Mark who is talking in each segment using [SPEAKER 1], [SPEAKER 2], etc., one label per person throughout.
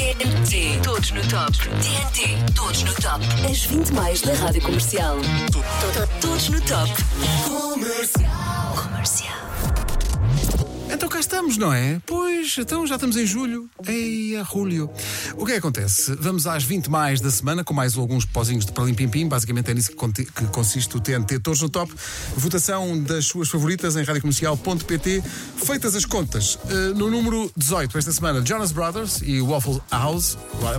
[SPEAKER 1] TNT, todos no top. TNT, todos no top. As 20 mais da Rádio Comercial. Todos no top. Comercial.
[SPEAKER 2] Então cá estamos, não é? Pois, então já estamos em julho. Ei, julho. O que é que acontece? Vamos às 20 mais da semana, com mais alguns pozinhos de palim-pim-pim. Basicamente é nisso que consiste o TNT Todos no Top. Votação das suas favoritas em radiocomercial.pt. Feitas as contas, no número 18 esta semana, Jonas Brothers e Waffle House.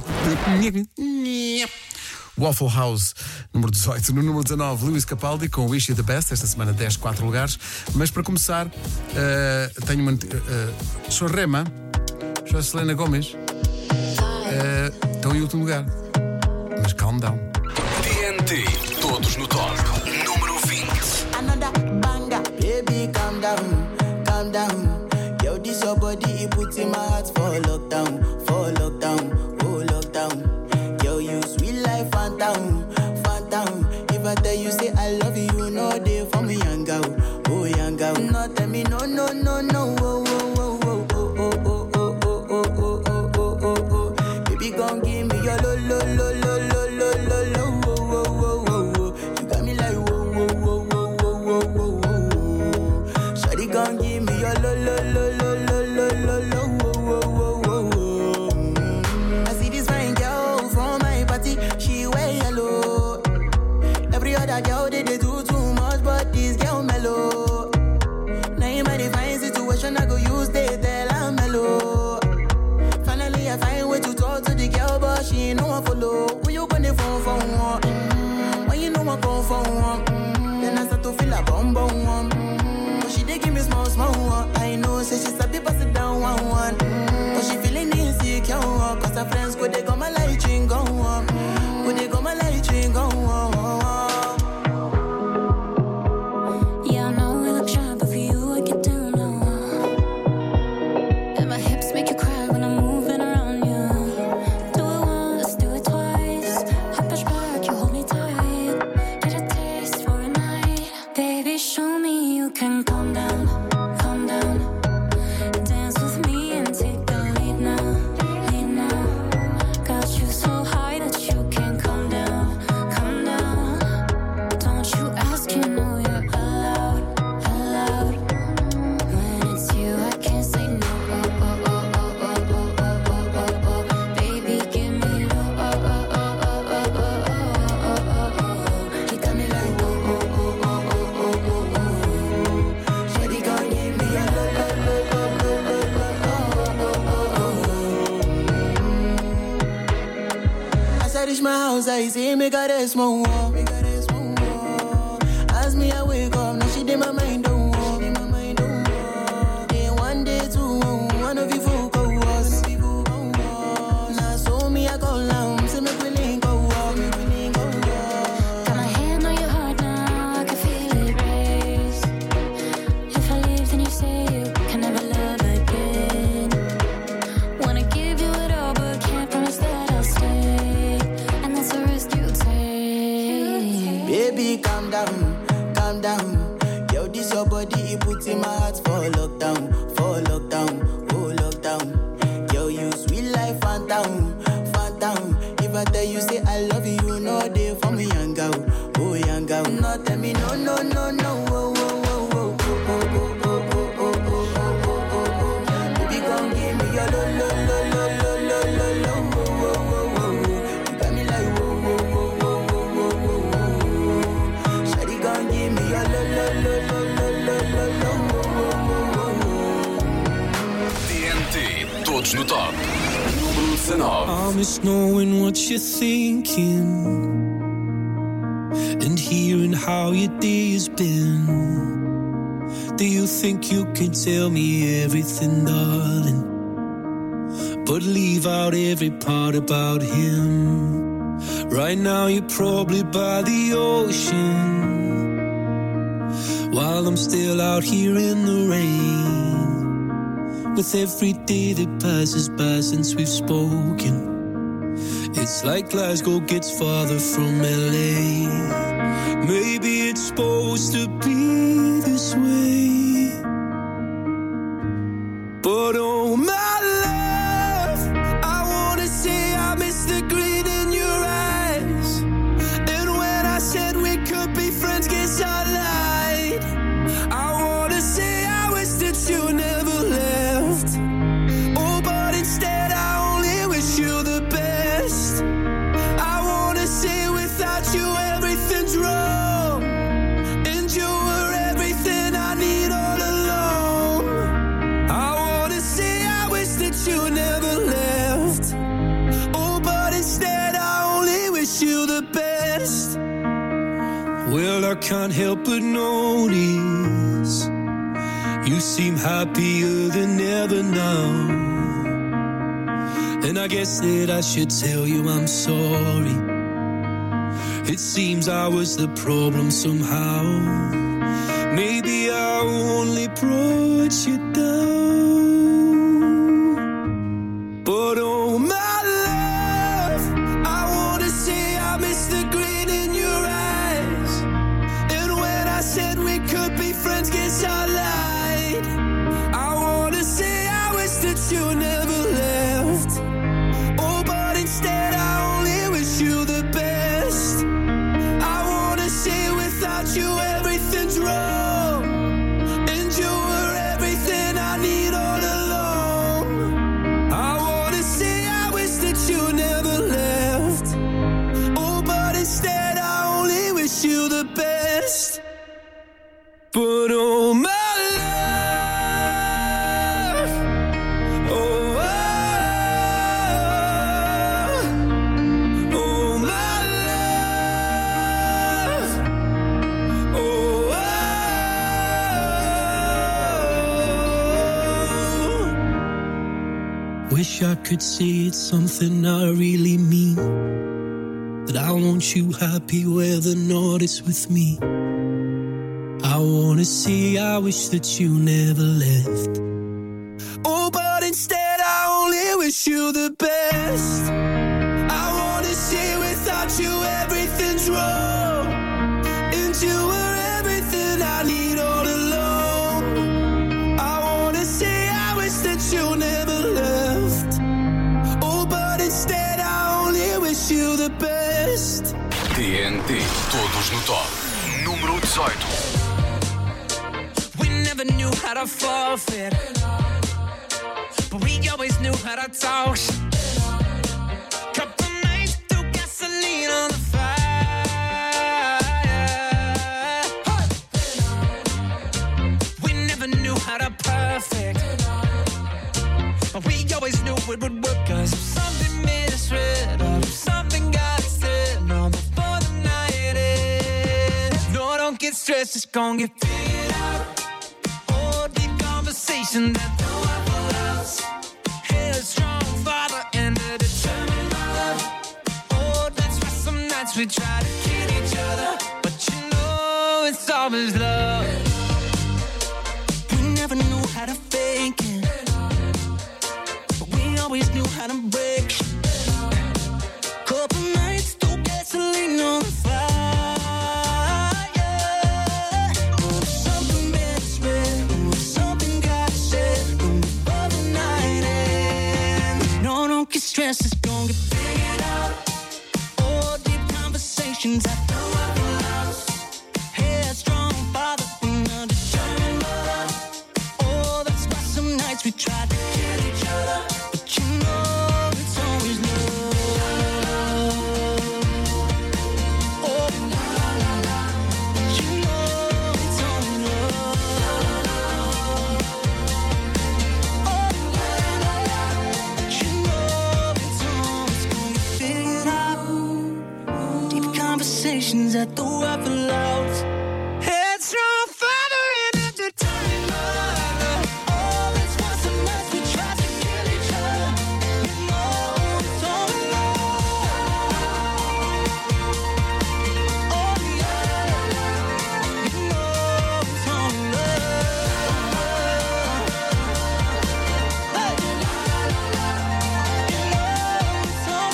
[SPEAKER 2] Waffle House, número 18. No número 19, Lewis Capaldi com Wish You The Best. Esta semana 10, 4 lugares. Mas para começar, tenho uma... Sorrema, Selena Gomez, estão em último lugar. Mas calm down.
[SPEAKER 3] TNT, todos no top. Número 20.
[SPEAKER 4] Another banger, baby, calm down, calm down. Yo, this your body, it puts in my heart for lockdown, oh lockdown. Yo, you sweet life, phantom, phantom. If I tell you, say I love you, you know they for me, young girl, oh young girl. No, tell me, no, no, no, no, oh, oh, oh, oh, oh, oh, oh, oh, oh, oh, oh, oh, oh, oh. Baby, gon' give me your lo, lo, lo, lo, lo, lo, lo, lo, oh, oh, oh, oh, oh. You got me like, whoa, whoa, whoa, whoa, whoa, whoa, whoa, whoa. Shawty gon' give me your lo, lo, lo, lo, lo, lo, lo, lo, oh, oh, oh, oh, oh. I see this fine girl from my party, she wear yellow. Every other girl they do too much, but this girl mellow. Now in my divine situation, I go use they tell I'm mellow. Finally I find way to talk to the girl, but she ain't no one follow. Who you gonna phone for one? When you know I come for one, then I start to feel a bum bum one. But she dey give me small small one. I know say she sabi pass it down one one. But she feeling insecure, cause her friends go they go my light ring go on. Go they go my light ring go on.
[SPEAKER 5] Yeah, I know we look shy, but for you I get down low. And my hips make you cry when I'm moving around you. Do it once, do it twice. I push back, you hold me tight. Get a taste for a night. Baby, show me you can calm down, calm down. Dance with me and take the lead now, lead now. Got you so high that you can't come down, come down. Don't you ask, you know you're allowed, allowed. When it's you, I can't say no. Oh, oh, oh, oh, oh, oh, oh, oh, oh, oh. Baby, give me low. Oh, oh, oh, oh, oh, oh, oh, oh, oh, oh. You got me like oh, oh, oh, oh, oh, oh, oh, oh. Shawty gon' give me a low, low, low, low, low, low, low, oh, oh, oh, oh. As I reach my house, I see me got a small wall. As me I wake up, now she did my mind don't walk. Then one day two, one of you folk go was. Now so me I go down, say me we link go walk. Got my hand on your heart now, I can feel it race. If I leave, then you say you can never love again. Wanna give you it all, but can't promise that I'll stay. And that's a risk you take.
[SPEAKER 4] Baby, calm down, calm down. Yo, this your body, it puts in my heart for lockdown, oh lockdown. Yo, you sweet life, phantom, phantom. If I tell you, say I love you, you know they for me, young girl, oh young girl. No, tell me, no, no, no, no, oh, oh, oh, oh, oh, oh, oh, oh, oh, oh, oh, oh, oh, oh. Baby, gon' give me your lo, lo, lo, lo, lo, lo, lo, lo, oh, oh, oh, oh, oh. You got me like, oh, oh, oh, oh, oh, oh, oh, oh. Shawty gon' give me your lo, lo, lo, lo, lo, lo, lo, lo, oh, oh, oh, oh.
[SPEAKER 3] TNT, todos no top. Número 19.
[SPEAKER 6] I miss knowing what you're thinking and hearing how your day has been. Do you think you can tell me everything, darling, but leave out every part about him? Right now you're probably by the ocean, while I'm still out here in the rain. With every day that passes by since we've spoken, it's like Glasgow gets farther from LA. Maybe it's supposed to be this way, but oh my love, I wanna say I can't help but notice you seem happier than ever now. And I guess that I should tell you I'm sorry. It seems I was the problem somehow. Maybe I only brought you down. But oh my love, I wanna say I miss the grin in your eyes. And when I said we could be friends, guess I lied. I wanna say I wish that you never left. Oh, but instead I only wish you the best. I wanna say without you everything's wrong, and you were everything I need all along. I wanna say I wish that you never left. Oh, but instead I only wish you the best. But oh my love, oh, oh my love, oh, wish I could say it's something I really mean, that I want you happy whether or not it's with me. I wanna say I wish that you never left. Oh, but instead I only wish you the best. I wanna say without you everything's wrong, and you were everything I need all along. I wanna say I wish that you never left. Oh, but instead I only wish you the best.
[SPEAKER 3] TNT, todos no top. Número 18.
[SPEAKER 7] Never knew how to forfeit, but we always knew how to talk. Couple nights threw gasoline on the fire. We never knew how to perfect, but we always knew it would work. 'Cause if something made us red, or if something got said, no, before the night ends. No, don't get stressed, it's gonna get figured out. Conversation that no one else. Headstrong father and a determined mother. Oh, that's why some nights we try to kill each other, but you know it's always love. We never knew how to fake it, but we always knew how to break. Couple nights threw gasoline on the fire. Stress is gonna get figured out. Oh, deep conversations at the Waffle House. Headstrong father and a determined mother. Oh, that's why some nights we try to kill each other, but you know it's always love. Oh, la la la la. But you know it's always love. Oh, la la la. But you know conversations at the Waffle House. Headstrong father and a determined mother. Oh, that's why some nights we try to kill each other. You know it's all love. Oh, yeah. You know it's all love. Hey. You know it's all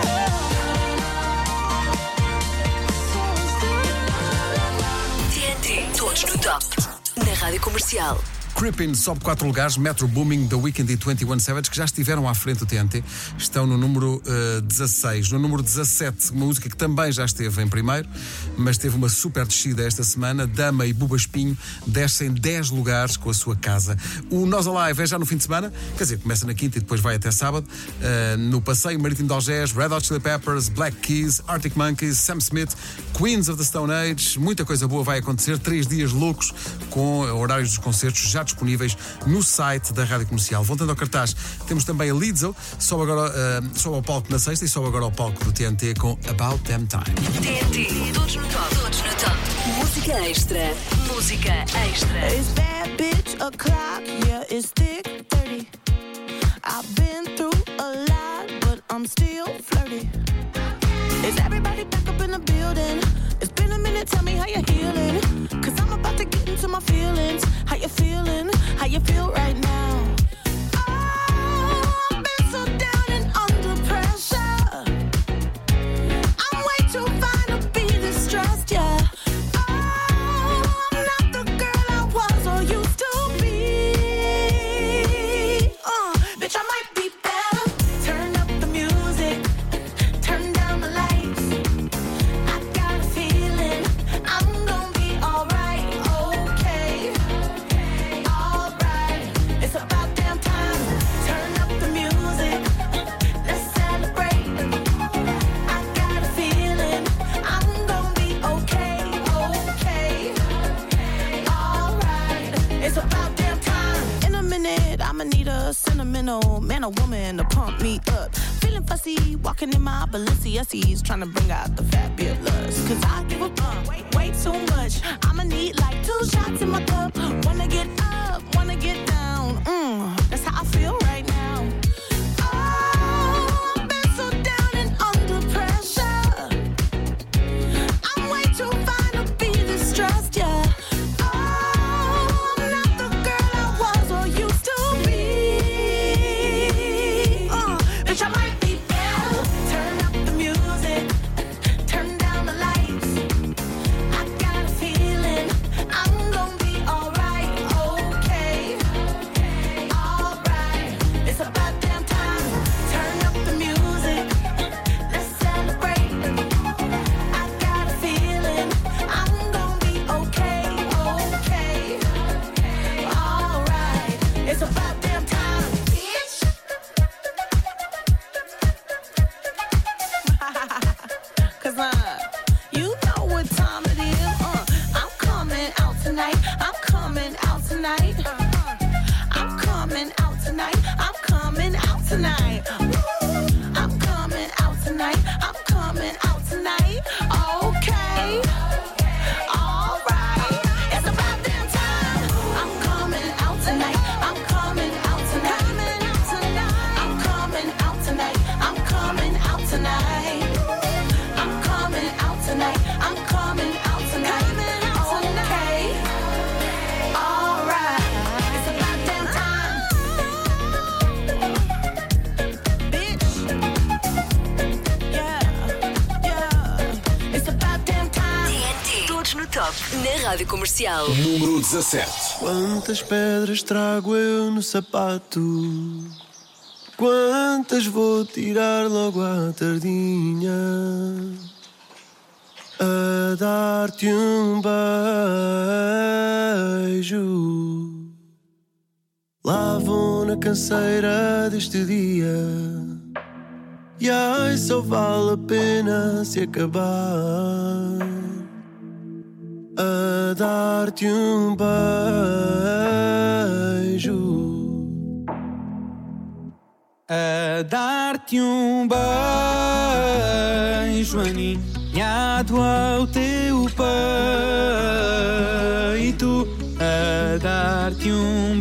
[SPEAKER 1] Todos no top. Na Rádio Comercial.
[SPEAKER 2] Creepin sobe 4 lugares, Metro Booming, The Weeknd e 21 Savage, que já estiveram à frente do TNT, estão no número 16. No número 17, uma música que também já esteve em primeiro, mas teve uma super descida esta semana. Dama e Buba Espinho descem 10 lugares com a sua casa. O Nós Alive é já no fim de semana, quer dizer, começa na quinta e depois vai até sábado. No passeio marítimo de Algés, Red Hot Chili Peppers, Black Keys, Arctic Monkeys, Sam Smith, Queens of the Stone Age, muita coisa boa vai acontecer. 3 dias loucos com horários dos concertos já já disponíveis no site da Rádio Comercial. Voltando ao cartaz, temos também a Lizzo, sobe ao palco na sexta e sobe agora ao palco do TNT com About Damn Time.
[SPEAKER 1] TNT, todos no top. Todos no top. Música extra. Música extra.
[SPEAKER 8] It's bad bitch o'clock, yeah, it's thick 30. I've been through a lot, but I'm still flirty. Is everybody back up in the building? It's been a minute, tell me how you're healing. Cause I'm about to get into my feelings. How you feeling? How you feel right now? Oh, I've been so down and under pressure. I'm way too fine to be distressed, yeah. Bitch, I might be better. Turn up the music, turn down the lights. I got a feeling I'm gonna be alright, okay, alright. It's about damn time. Turn up the music, let's celebrate. I got a feeling I'm gonna be okay, alright. It's about damn time. In a minute, I'ma need a sentimental man or woman to pump me up. Feeling fussy, walking in my Balenciennes, trying to bring out the fabulous. Cause I give a way too much. I'ma need like 2 shots in my cup. Wanna get up, wanna get down. That's how I feel right now. Oh, I've been so down and under pressure. I'm way too fine to be distressed, yeah.
[SPEAKER 1] Na Rádio Comercial.
[SPEAKER 3] Número 17.
[SPEAKER 6] Quantas pedras trago eu no sapato? Quantas vou tirar logo à tardinha? A dar-te um beijo. Lá vou na canseira deste dia. E ai, só vale a pena se acabar. A dar-te um beijo.
[SPEAKER 7] A dar-te um beijo aninhado ao teu peito. A dar-te um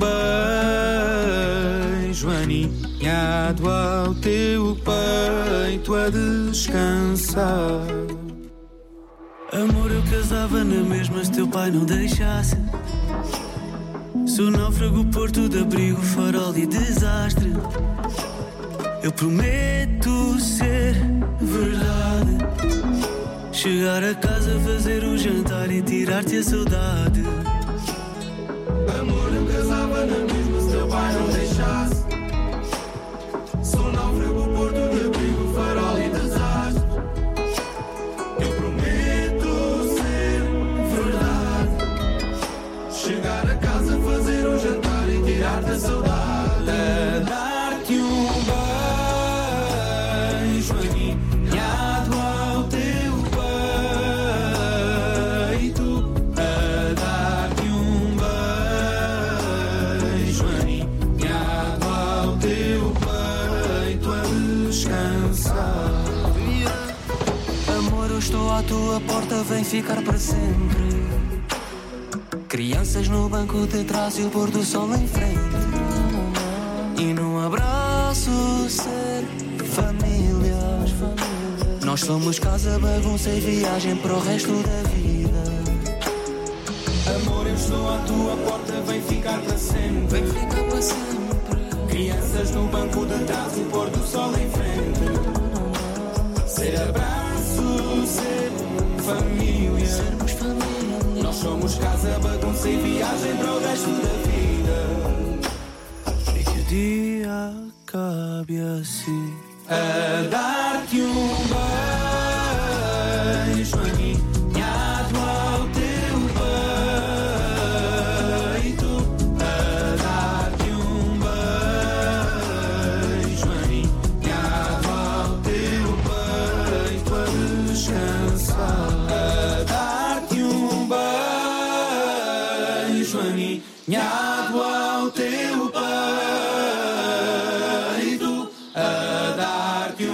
[SPEAKER 7] beijo aninhado ao teu peito a descansar.
[SPEAKER 6] Amor, eu casava na mesma se teu pai não deixasse. Sou náufrago, porto de abrigo, farol e desastre. Eu prometo ser verdade. Chegar a casa, fazer um jantar e tirar-te a saudade. Amor, eu casava na mesma se teu pai não deixasse. Sou náufrago, porto de abrigo, farol e desastre. Eu prometo ser verdade. Chegar a casa, fazer um jantar e tirar-te a saudade.
[SPEAKER 7] A dar-te um beijo aninhado ao teu peito. A dar-te um
[SPEAKER 9] estou à tua porta, vem ficar para sempre. Crianças no banco de trás e o pôr do sol em frente. E num abraço ser família. Nós somos casa, bagunça e viagem para o resto da vida.
[SPEAKER 10] Amor, eu estou à tua porta, vem ficar para sempre.
[SPEAKER 9] Vem ficar para sempre.
[SPEAKER 10] Crianças no banco de trás, o pôr do sol em frente. Ser abraço, ser família.
[SPEAKER 9] Sermos família.
[SPEAKER 10] Nós somos casa, bagunça e viagem para o resto da vida.
[SPEAKER 9] E que o dia acabe assim.
[SPEAKER 10] A dar-te beijo aninhado ao teu peito. A dar-te beijo aninhado ao teu peito a descansar. A dar-te beijo aninhado ao teu peito. A dar-te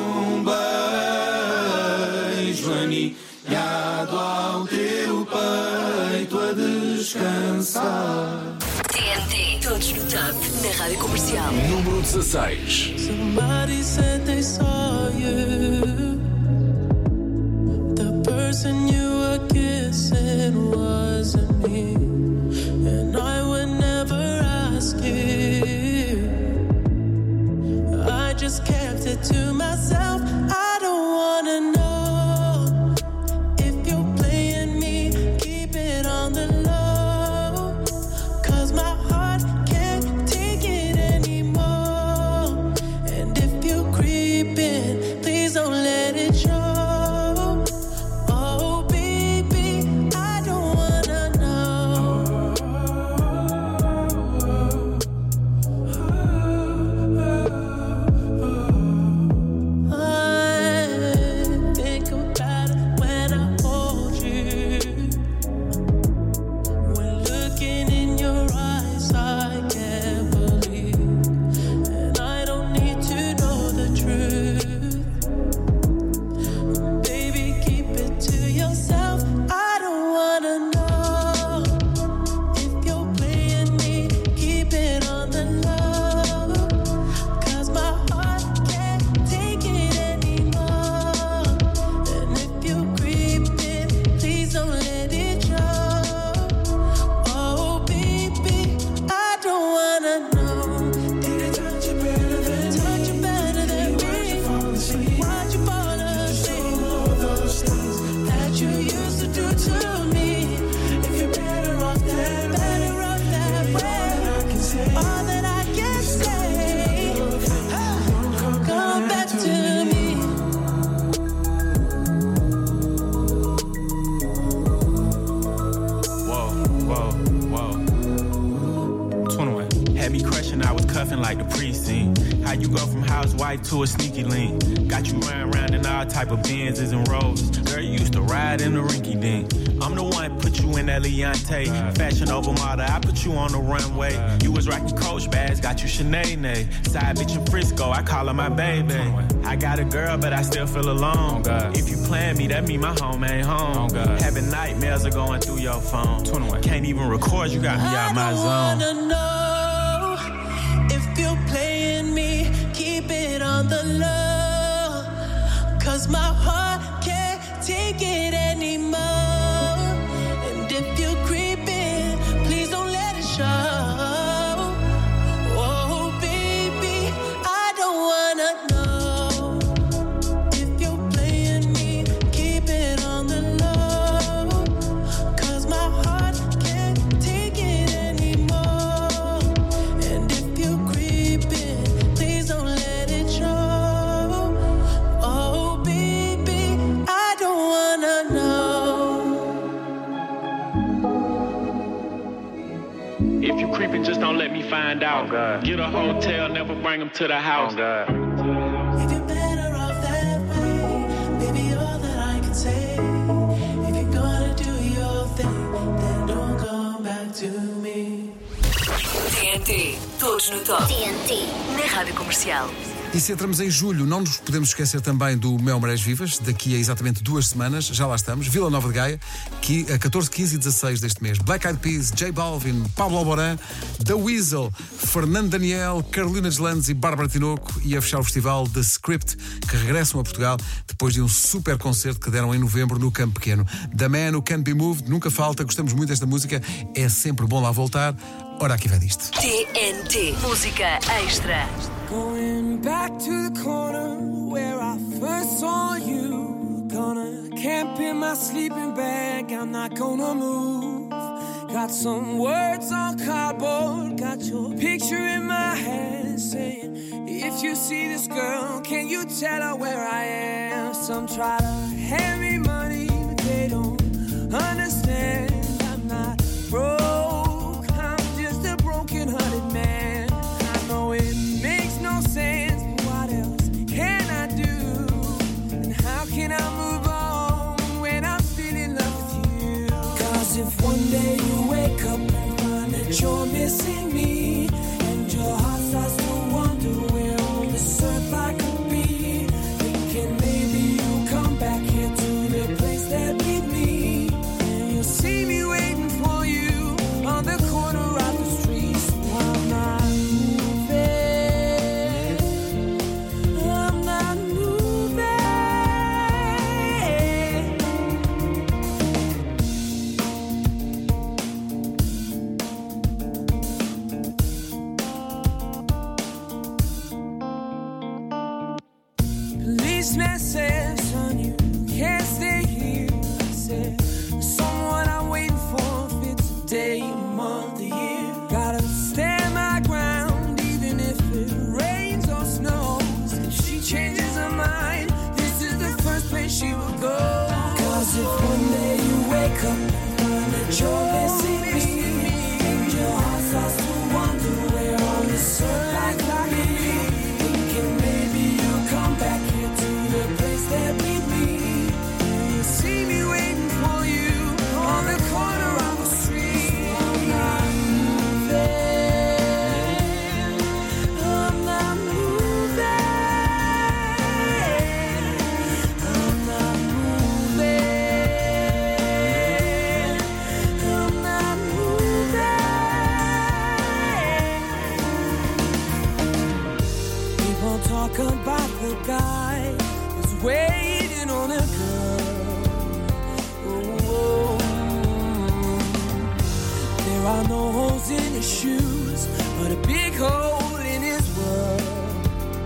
[SPEAKER 10] beijo aninhado ao teu peito a descansar.
[SPEAKER 1] TNT, todos no top, na Rádio Comercial.
[SPEAKER 3] Número 16.
[SPEAKER 6] Somebody said they saw you. The person you were kissing wasn't me. And I would never ask you. I just kept it to myself. I don't wanna know if you're playing me. Keep it on the low, 'cause my heart can't take it anymore. And if you're creeping, please don't let it show. Oh baby, I don't wanna know. I think about it when I hold you. When looking in your eyes, I can't believe. And I don't need to know the truth. Baby, keep it to yourself. I don't wanna know if you're playing me. Keep it on the low, 'cause my heart can't take it anymore. And if you're creeping, please don't let it show. Oh baby, I don't wanna know. Did it touch you better than me? Why'd you fall asleep? Why'd you fall asleep? All those things that you used to do to me. If you're better off that way, all that I can say, come back to me.
[SPEAKER 10] Whoa, whoa, whoa. 21. Had me crushing, I was cuffing like the precinct. How you go from housewife to a sneaky link? Got you running around in all type of Benzes and Rolls. Girl, you used to ride in the rinky dink. I'm the one put you in that Leontay. Fashion over model, I put you on the runway. You was rocking Coach bags, got you Sinead. Side bitch in Frisco, I call her my baby. I got a girl, but I still feel alone. If you plan me, that mean my home ain't home. Having nightmares are going through your phone. Can't even record, you got me out my zone.
[SPEAKER 6] I don't wanna know if you're playing me. Keep it on the low, 'cause my heart can't take it anymore. And if you're creeping, please don't let it show. Oh baby, I don't wanna know if you're playing me. Keep it on the low, 'cause my heart can't take it anymore. And if you're creeping, please don't let it show. Oh baby, I don't wanna know.
[SPEAKER 10] If you creeping, just don't let me find out. Get a hotel, never bring them to the house.
[SPEAKER 6] If you're better off that way, baby, all that I can say. If you're gonna do your thing, then don't come back to me.
[SPEAKER 1] TNT, todos no top. TNT, na Rádio Comercial.
[SPEAKER 2] E se entramos em julho, não nos podemos esquecer também do Mel Marés Vivas, daqui a exatamente 2 semanas, já lá estamos, Vila Nova de Gaia, que a 14, 15 e 16 deste mês. Black Eyed Peas, J Balvin, Pablo Alborán, The Weasel, Fernando Daniel, Carolina Deslandes e Bárbara Tinoco, e a fechar o festival The Script, que regressam a Portugal depois de um super concerto que deram em novembro no Campo Pequeno. The Man Who Can't Be Moved, nunca falta, gostamos muito desta música, é sempre bom lá voltar. Ora, aqui vai disto.
[SPEAKER 1] TNT, música extra.
[SPEAKER 7] Going back to the corner where I first saw you. Gonna camp in my sleeping bag, I'm not gonna move. Got some words on cardboard, got your picture in my hand, saying, if you see this girl, can you tell her where I am? Some try to hand me money, but they don't understand. I'm not broke, I'm just a broken-hearted man. I know it makes no sense, but what else can I do? And how can I move on when I'm still in love with you? 'Cause if one day you wake up and find that you're missing me, and your heart starts to wonder where on this earth I could be, thinking maybe you'll come back here to the place that we meet, and you'll see me waiting for you on the corner of the street. So I'm not moving, I'm not moving. Policeman says, son, you can't stay here. I said, someone I'm waiting for, if it's a day, a month, a year. Gotta stand my ground, even if it rains or snows. If she changes her mind, this is the first place she will go. 'Cause if one day you wake up and find that you're missing me, and your heart starts to wonder where on this earth I could be, thinking maybe you'll come back here to the place that we meet, and you'll see me waiting for you on the corner of the street. I'm not moving, I'm not moving, I'm not moving, I'm not moving. People talk about the guy who's waiting on a girl. Oh, there are no holes in his shoes, but a big hole in his world.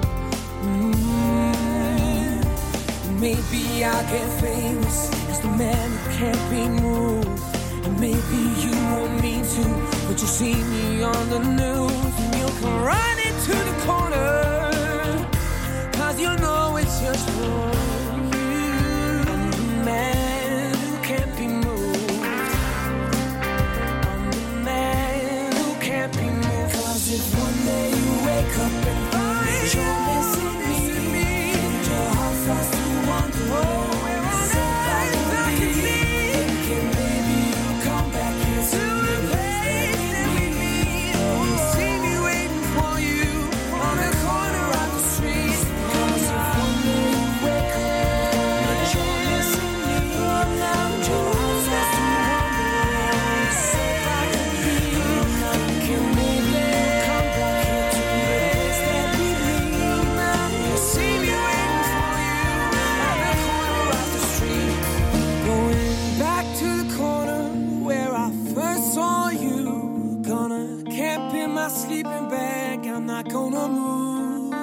[SPEAKER 7] Maybe I'll get famous as the man who can't be moved, and maybe you won't mean to, but you see me on the news, and you'll come running to the corner, 'cause you know it's just for you. I'm the man who can't be moved, I'm the man who can't be moved. 'Cause if one day you wake up and find that you're missing me, and your heart starts to wonder where on earth I could be, thinking maybe you'll come back here to the place that we meet, you'll see me waiting for you on the corner of the street. 'Cause if one day you wake up and you're missing me, and your heart starts to wonder where on this earth I could be, thinking maybe you'll come back here to the place that we meet, you'll see me waiting for you on the corner of the street. Going back to the corner where I first saw you. Gonna camp in my sleeping bag, I'm not gonna move.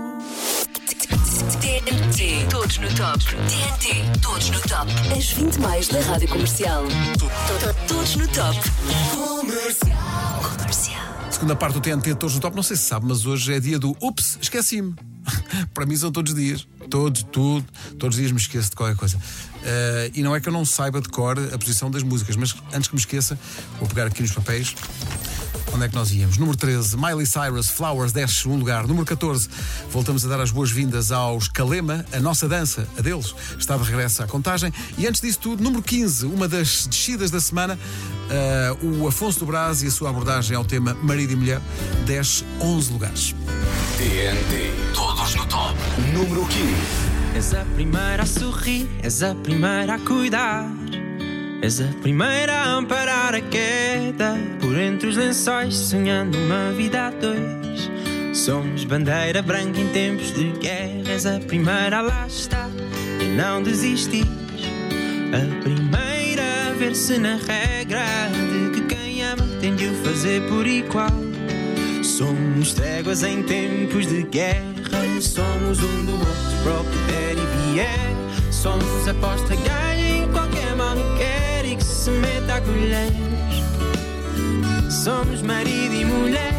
[SPEAKER 1] TNT, todos no top. TNT, todos no top. As 20 mais da Rádio Comercial. Todos no top. Comercial.
[SPEAKER 2] Segunda parte do TNT, todos no top. Não sei se sabe, mas hoje é dia do ups, esqueci-me. Para mim são todos os dias. Todos os dias me esqueço de qualquer coisa. E não é que eu não saiba de cor a posição das músicas, mas antes que me esqueça, vou pegar aqui nos papéis. Onde é que nós íamos? Número 13, Miley Cyrus, Flowers, desce um lugar. Número 14, voltamos a dar as boas-vindas aos Kalema, a nossa dança, a deles, está de regresso à contagem. E antes disso tudo, número 15, uma das descidas da semana, o Afonso do Brás e a sua abordagem ao tema marido e mulher, desce 11 lugares.
[SPEAKER 3] TNT. Todos no top. Número 15.
[SPEAKER 9] És a primeira a sorrir, és a primeira a cuidar. És a primeira a amparar a queda. Por entre os lençóis, sonhando uma vida a dois. Somos bandeira branca em tempos de guerra. És a primeira a lá estar e não desistir. A primeira a ver-se na regra de que quem ama tem de o fazer por igual. Somos tréguas em tempos de guerra. Somos um do outro para o que der e vier. Somos aposta ganha em qualquer mal que quer e que se meta a colher. Somos marido e mulher.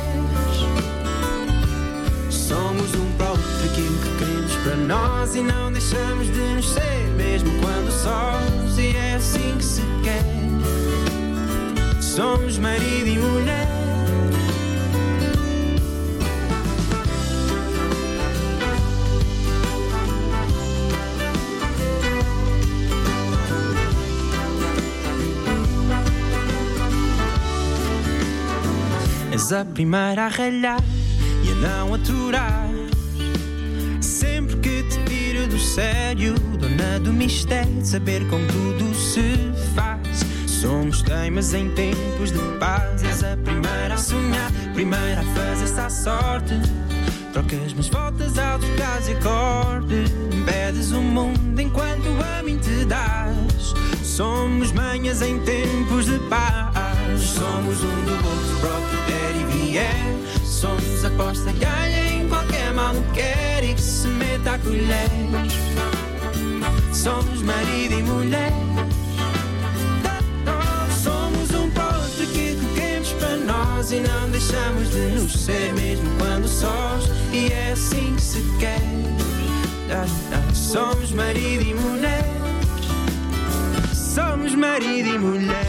[SPEAKER 9] Somos um para o outro aquilo que queremos para nós e não deixamos de nos ser, mesmo quando sós, e é assim que se quer. Somos marido e mulher. És a primeira a ralhar e a não aturar. Sempre que te tiro do sério, dona do mistério de saber como tudo se faz. Somos teimas em tempos de paz. És a primeira a sonhar, primeira a fazer-se à sorte. Trocas mas voltas ao descaso e acorde. Impedes o mundo enquanto a mim te dás. Somos manhas em tempos de paz. Somos um do outro para o que der e vier. Somos aposta ganha em qualquer mal que quer e que se meta a colher. Somos marido e mulher. Somos um para o outro aquilo que queremos para nós e não deixamos de nos ser, mesmo quando sós, e é assim que se quer. Somos marido e mulher. Somos marido e mulher.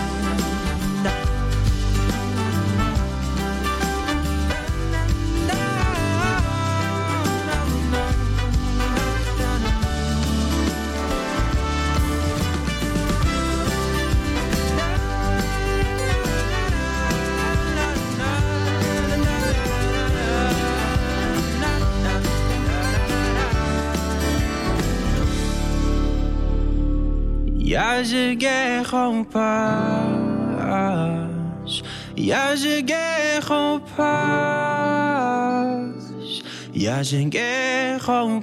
[SPEAKER 9] E haja guerra ou paz, e haja guerra ou paz, e haja guerra ou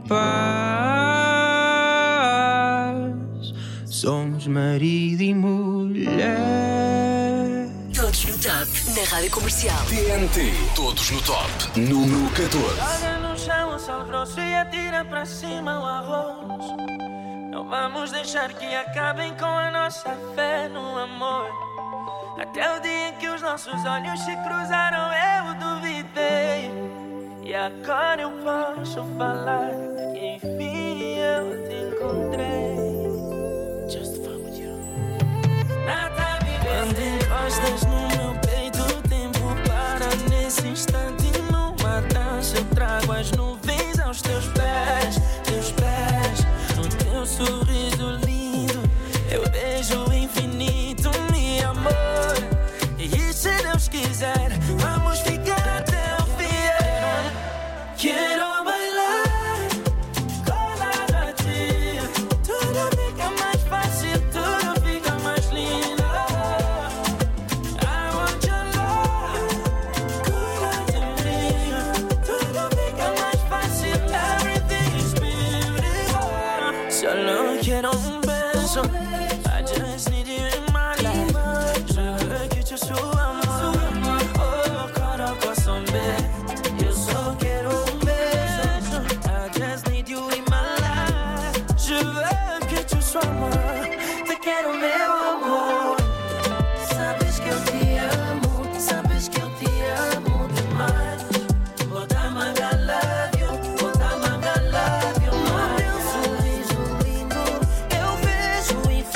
[SPEAKER 9] paz, somos marido e mulher.
[SPEAKER 1] Todos no top, na Rádio Comercial.
[SPEAKER 3] TNT. Todos no top. Número 14.
[SPEAKER 11] Joga no chão o sal grosso e atira para cima o arroz. Não vamos deixar que acabem com a nossa fé no amor. Até o dia em que os nossos olhos se cruzaram eu duvidei. E agora eu posso falar que enfim eu te encontrei. Just found you. Quando encostas no meu peito, o tempo para nesse instante. Numa dança eu trago as nuvens aos teus pés, teus pés. No teu sorriso lindo, eu vejo o infinito, meu amor. E se Deus quiser, vamos ficar até o fim. Quero bailar colado a ti. Tudo fica mais fácil, tudo fica mais lindo. I want your love, cuida de mim. Tudo fica mais fácil, everything is beautiful. Solo quiero beso, I just need you in my life. Je veux que tu sois amor. Oh, corazón, yo solo quiero beso, I just need you in my life. Je veux que tu sois moi, te quero meu amor. Sabes que eu te amo, sabes que eu te amo demais. Bota manga love you, bota manga love you. No teu sorriso lindo, eu vejo o infinito.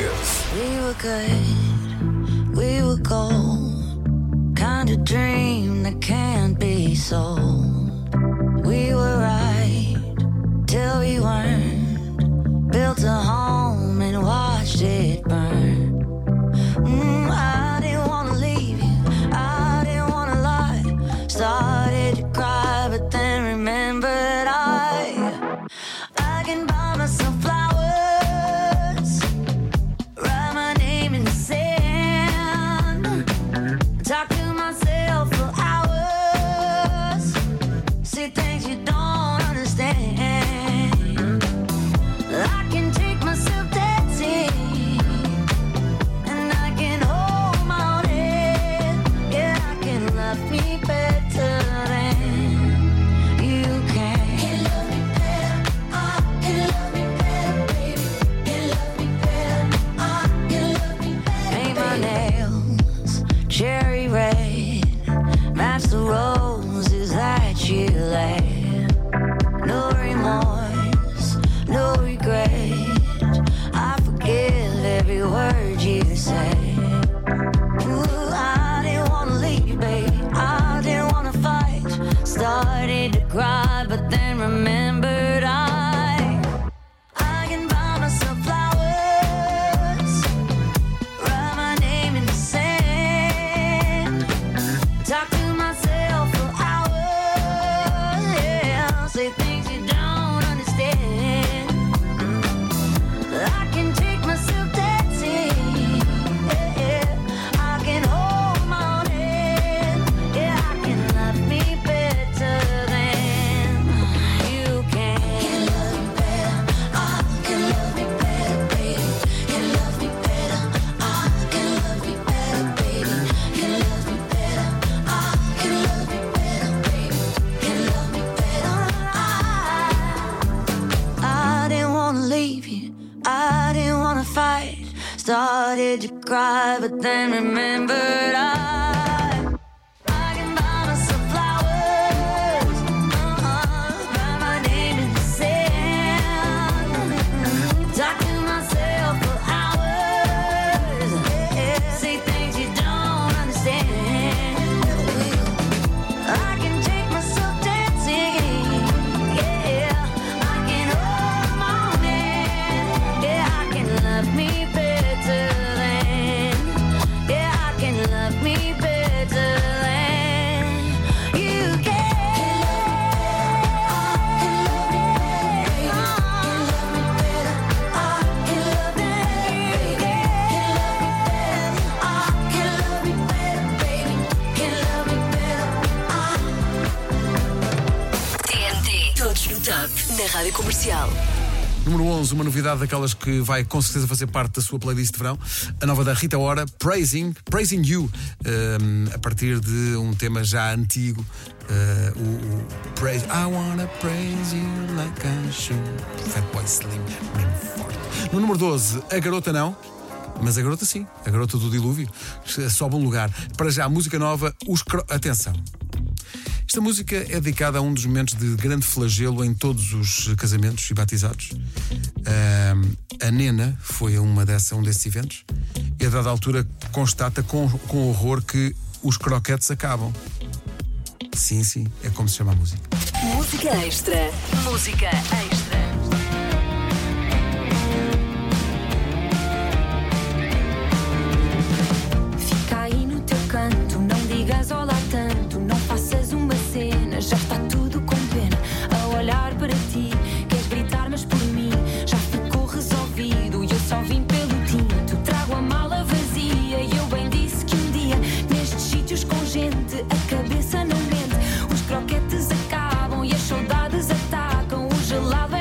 [SPEAKER 3] 13.
[SPEAKER 5] We were good, we were gold. Kind of dream that can't be sold. We were right till we weren't. Built a home and watched it burn. I didn't wanna leave you, I didn't wanna lie. Started to cry, but then remembered I can buy myself flowers, write my name in the sand, talk to myself for hours, see things you don't understand. I can take myself dancing, and I can hold my own head. Yeah, I can love me better than you can. Can love me better, I can love me better, baby. Can love me better, I can love me better. Paint my nails cherry red, match the roses that you laid. No remorse, no regret. I forgive every word you say. Ooh, I didn't wanna leave, babe. I didn't wanna fight. Started to cry, but then remembered I can buy myself flowers, write my name in the sand, talk to myself for hours, yeah, say things you don't understand. I can take myself dancing, yeah, I can hold my own head, yeah, I can love me better than you can. Can love me better, I can love me better, baby. Can love me better, I can love me better, baby. Can love me better, I can love me better, baby. Can love me better, I didn't wanna leave you, I didn't wanna fight. Started to cry, but then remembered I can buy myself flowers, write my name in the sand, talk to myself for hours, yeah, say things you don't understand. I can take myself dancing, yeah, I can hold my own hand, yeah, I can love me better than, yeah, I can love me better than you can. Can love me better, I can love me better, baby. Can love me better, I
[SPEAKER 1] TNT. Todos no top. Na Rádio Comercial.
[SPEAKER 2] Número 11, uma novidade daquelas que vai com certeza fazer parte da sua playlist de verão. A nova da Rita Ora, Praising You, a partir de um tema já antigo, o Praise, I wanna praise you like I should. Fatboy Slim, mesmo forte. No número 12, a garota não, mas a garota sim, a garota do dilúvio, sobe um lugar. Para já, a música nova, atenção. Esta música é dedicada a um dos momentos de grande flagelo em todos os casamentos e batizados. A Nena foi um desses eventos e a dada altura constata com horror que os croquetes acabam. Sim, sim, é como se chama a música.
[SPEAKER 1] Música extra. Música extra.
[SPEAKER 5] Fica aí no teu canto, não digas olá tanto, não faças uma cena, já está tudo com pena. A olhar para ti, queres gritar, mas por mim já ficou resolvido. E eu só vim pelo tinto, trago a mala vazia. E eu bem disse que um dia, nestes sítios com gente, a cabeça não mente. Os croquetes acabam e as saudades atacam. O gelado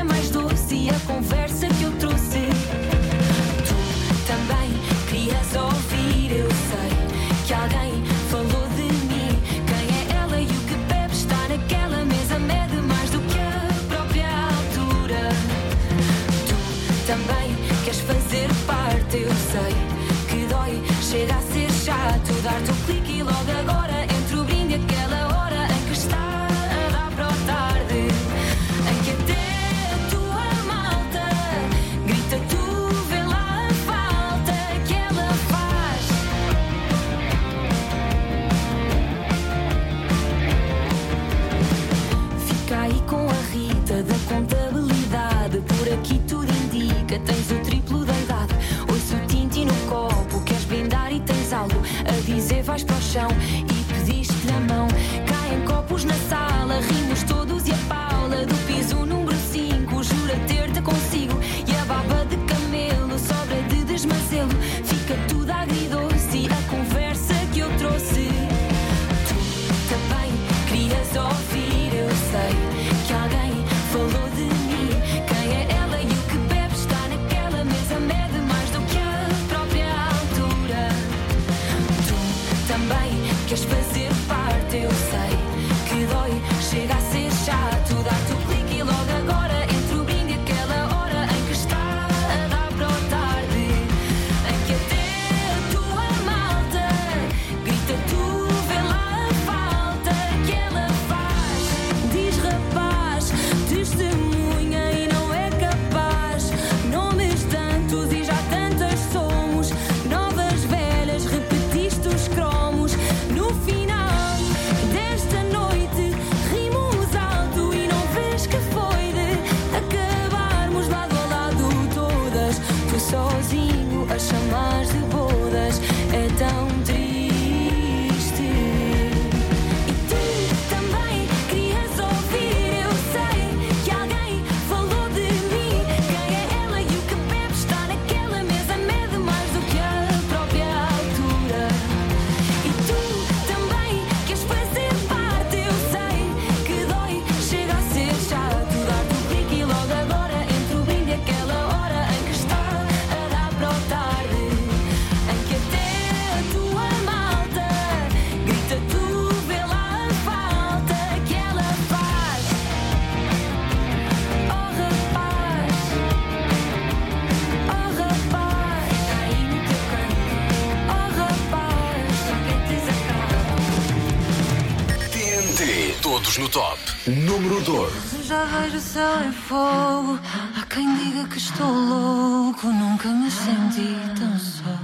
[SPEAKER 3] Todos no top. Número 2.
[SPEAKER 12] Já vejo o céu em fogo. Há quem diga que estou louco. Nunca me senti tão só.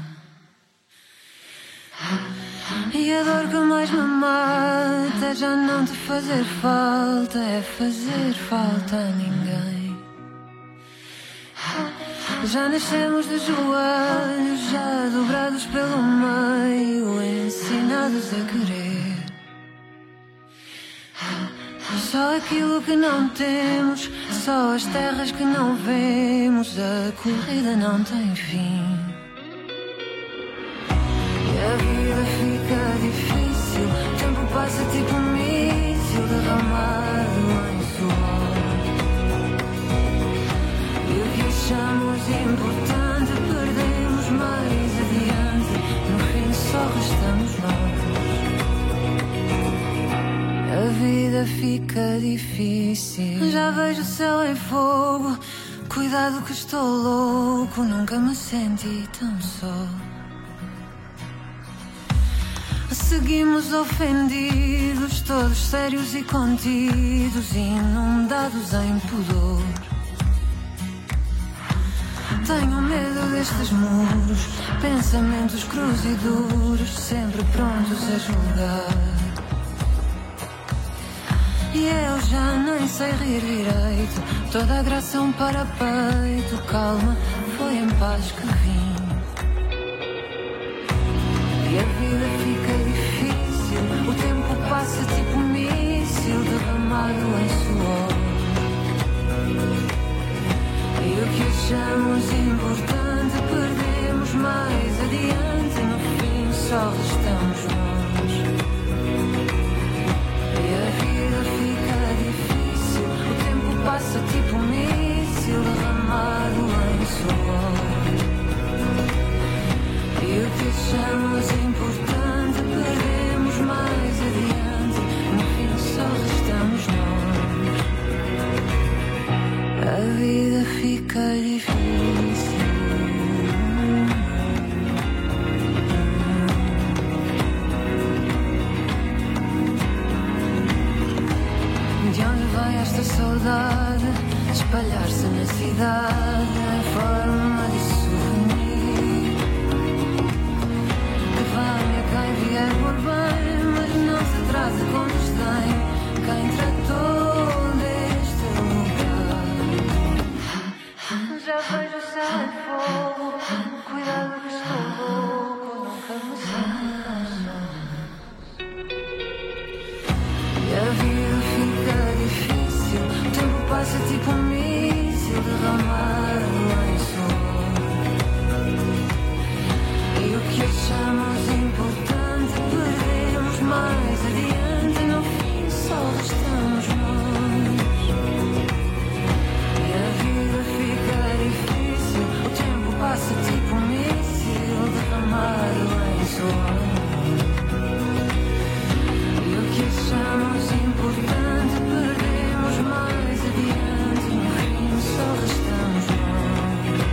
[SPEAKER 12] E a dor que mais me mata é já não te fazer falta. É fazer falta a ninguém. Já nascemos de joelhos, já dobrados pelo meio, ensinados a querer. Só aquilo que não temos, só as terras que não vemos, a corrida não tem fim. E a vida fica difícil, o tempo passa tipo um míssil derramado em suor. E o que achamos importante perdemos mais adiante, no fim só restamos nós. A vida fica difícil. Já vejo o céu em fogo. Cuidado que estou louco. Nunca me senti tão só. Seguimos ofendidos, todos sérios e contidos, inundados em pudor. Tenho medo destes muros, pensamentos crus e duros, sempre prontos a julgar. E eu já nem sei rir direito, toda a graça é um parapeito. Calma, foi em paz que vim. E a vida fica difícil, o tempo passa tipo um míssil derramado em suor. E o que achamos importante perdemos mais adiante, no fim só restamos nós. E a vida fica difícil, o tempo passa tipo um míssil derramado em suor. E o que achamos importante perdemos mais adiante, no fim só restamos nós. A vida fica difícil. De onde vem esta saudade? Espalhar-se na cidade em forma de souvenir. Que venha quem vier por bem, mas não se trata com desdém quem tratou deste lugar. Já vejo o céu em fogo, cuidado que estou louco, nunca me sinto tão só. E a vida fica difícil, o tempo passa tipo um míssil derramado em suor. E o que achamos importante perdemos mais adiante, no fim só restamos nós. E a vida fica difícil, o tempo passa tipo um míssil derramado em suor. E o que achamos importante perdemos mais adiante, no fim só restamos nós.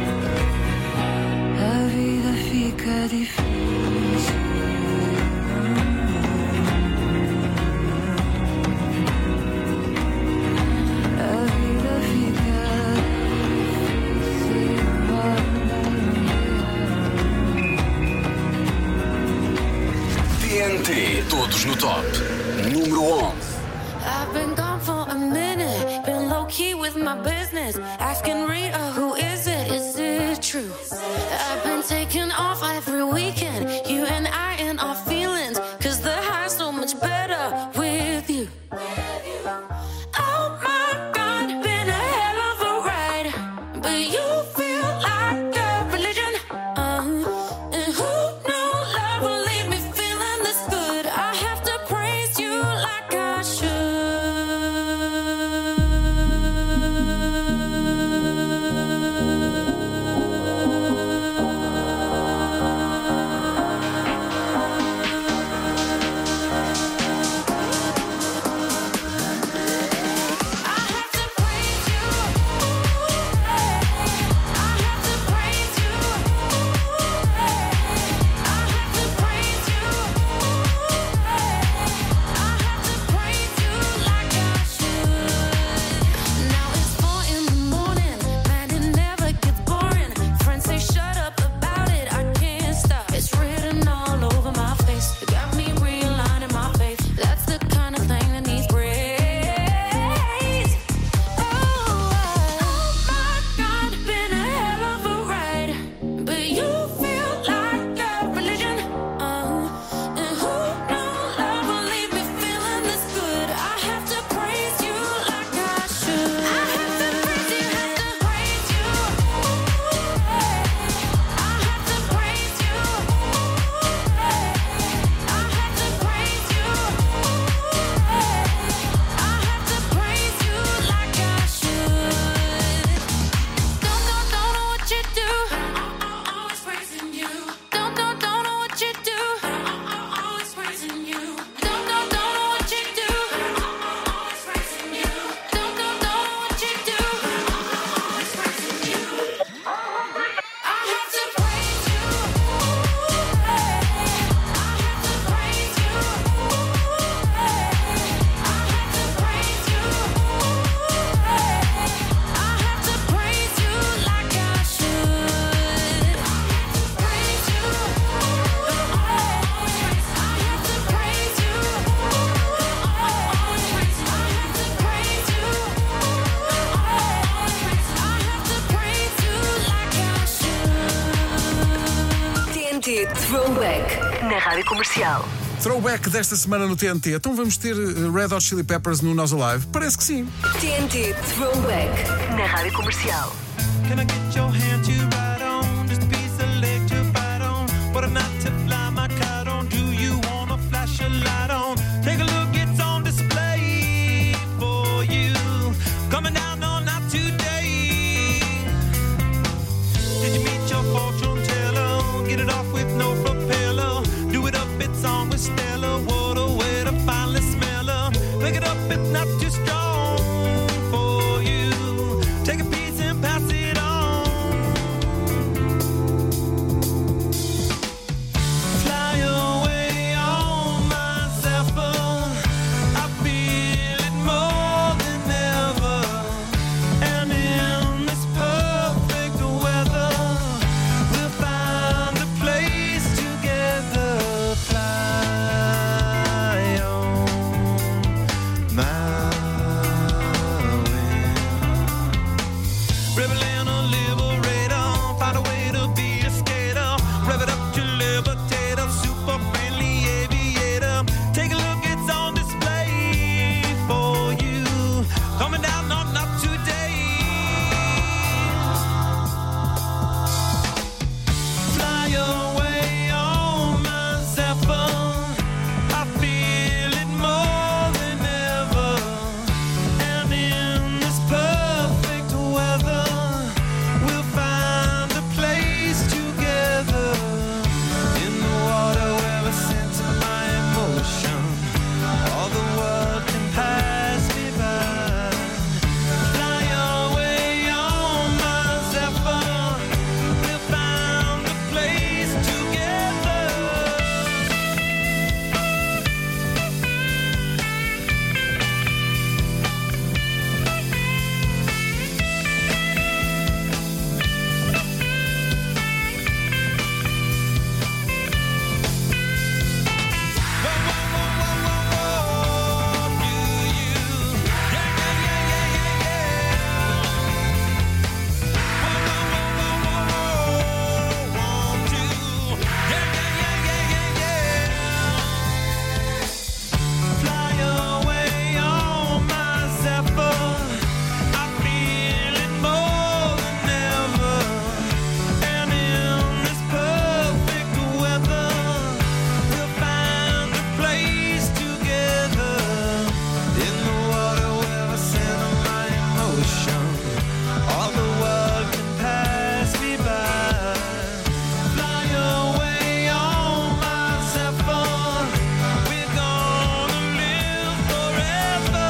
[SPEAKER 12] A vida fica difícil. A vida fica difícil.
[SPEAKER 3] TNT, todos no top. Número 11.
[SPEAKER 5] I've been gone for a minute, been low key with my business. Asking Rita, who is it? Is it true? I've been taking off every weekend, you and I and our feelings, cause the high's so much better with you. Oh my God, been a hell of a ride, but you feel like a religion. And who knew love would leave me feeling this good? I have to praise you like I should.
[SPEAKER 1] TNT Throwback na Rádio Comercial.
[SPEAKER 2] Throwback desta semana no TNT. Então vamos ter Red Hot Chili Peppers no Nós Alive? Parece que sim.
[SPEAKER 1] TNT Throwback na Rádio Comercial.
[SPEAKER 10] Can I get your hand to ride on? Just a piece of leg to bite on. What a night to fly my kite on. Do you wanna flash a light on? Take a look, it's on display for you. Coming down on not today. Did you meet your fortune teller? Get it off with no propeller. Do it up, it's on with Stella. What a way to finally smell her. Pick it up, it's not too strong for you. Take a piece and pass it on. Fly away on my Zephyr. I feel it more than ever. And in this perfect weather, we'll find a place together. Fly on my wind. Rebel and a liberator, find a way to be a skater. Rev it up to levitator, super friendly aviator. Take a look, it's on display for you. Coming down on not today. Fly away on my Zephyr. I feel it more than ever. And in this perfect weather, we'll find a place together. In the water where we center my emotion, all the world can pass me by. Fly away on my Zephyr, we'll find a place together. Fly away on my Zephyr. I feel it more than ever. And in this perfect weather, we'll find a place together. In the water where I center my emotion, all the world can pass me by. Fly away on my Zephyr. We're gonna live forever.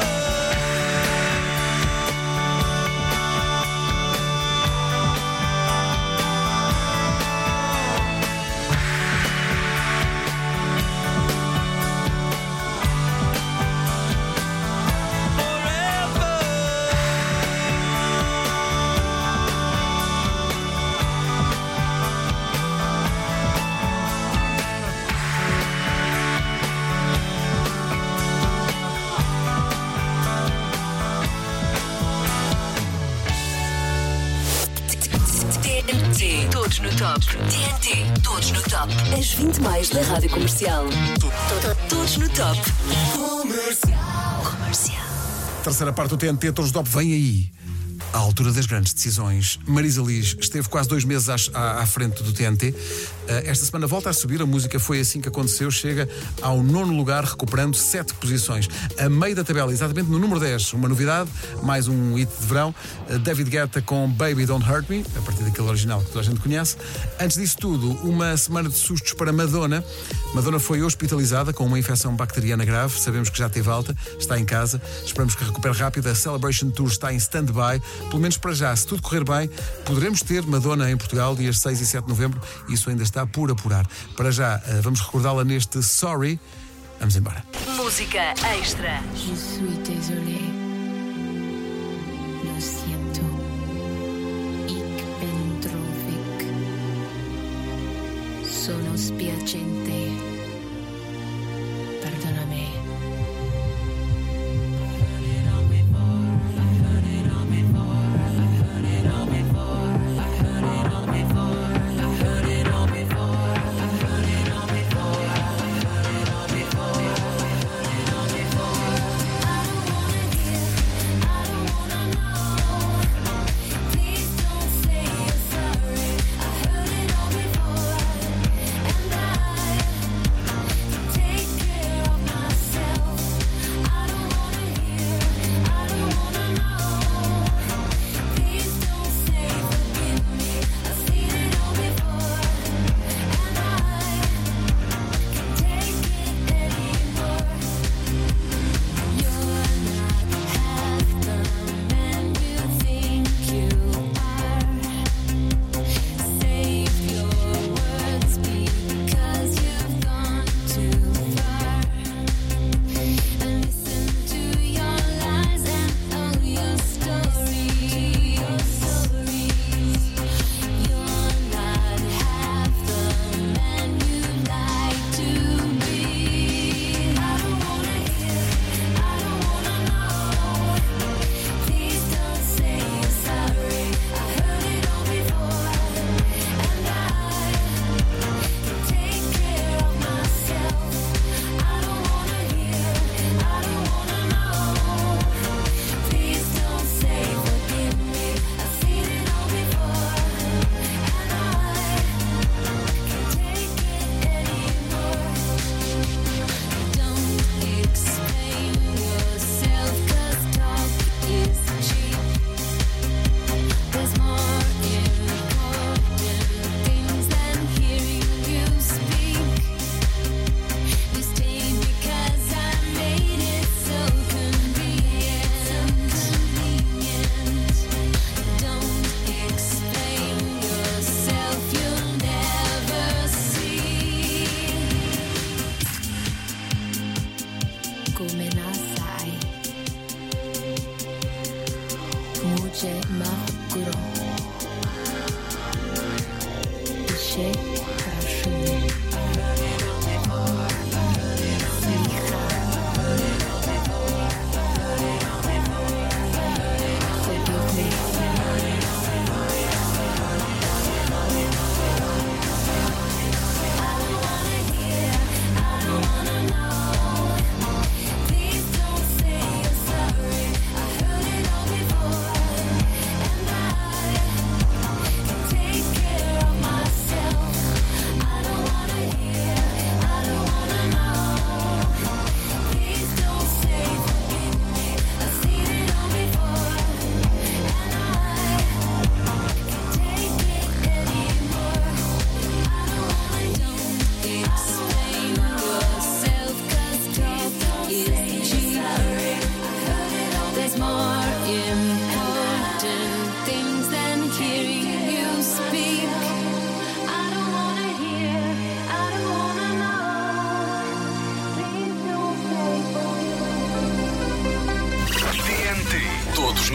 [SPEAKER 1] TNT, todos no top. TNT, todos no top. As 20 mais da Rádio Comercial. Todos no top. Comercial.
[SPEAKER 2] Terceira parte do TNT, todos top, vem aí. À altura das grandes decisões, Marisa Liz esteve quase 2 meses à frente do TNT. Esta semana volta a subir, a música foi assim que aconteceu, chega ao 9º lugar, recuperando 7 posições. A meio da tabela, exatamente no número 10, uma novidade, mais um hit de verão, David Guetta com Baby Don't Hurt Me, a partir daquele original que toda a gente conhece. Antes disso tudo, uma semana de sustos para Madonna. Madonna foi hospitalizada com uma infecção bacteriana grave, sabemos que já teve alta, está em casa, esperamos que recupere rápido. A Celebration Tour está em stand-by, pelo menos para já. Se tudo correr bem, poderemos ter Madonna em Portugal dias 6 e 7 de novembro, isso ainda está por apurar. Para já, vamos recordá-la neste Sorry. Vamos embora.
[SPEAKER 1] Música extra.
[SPEAKER 5] Je suis désolé. Lo siento. Ich bin traurig. Sono spiacente. Perdonami.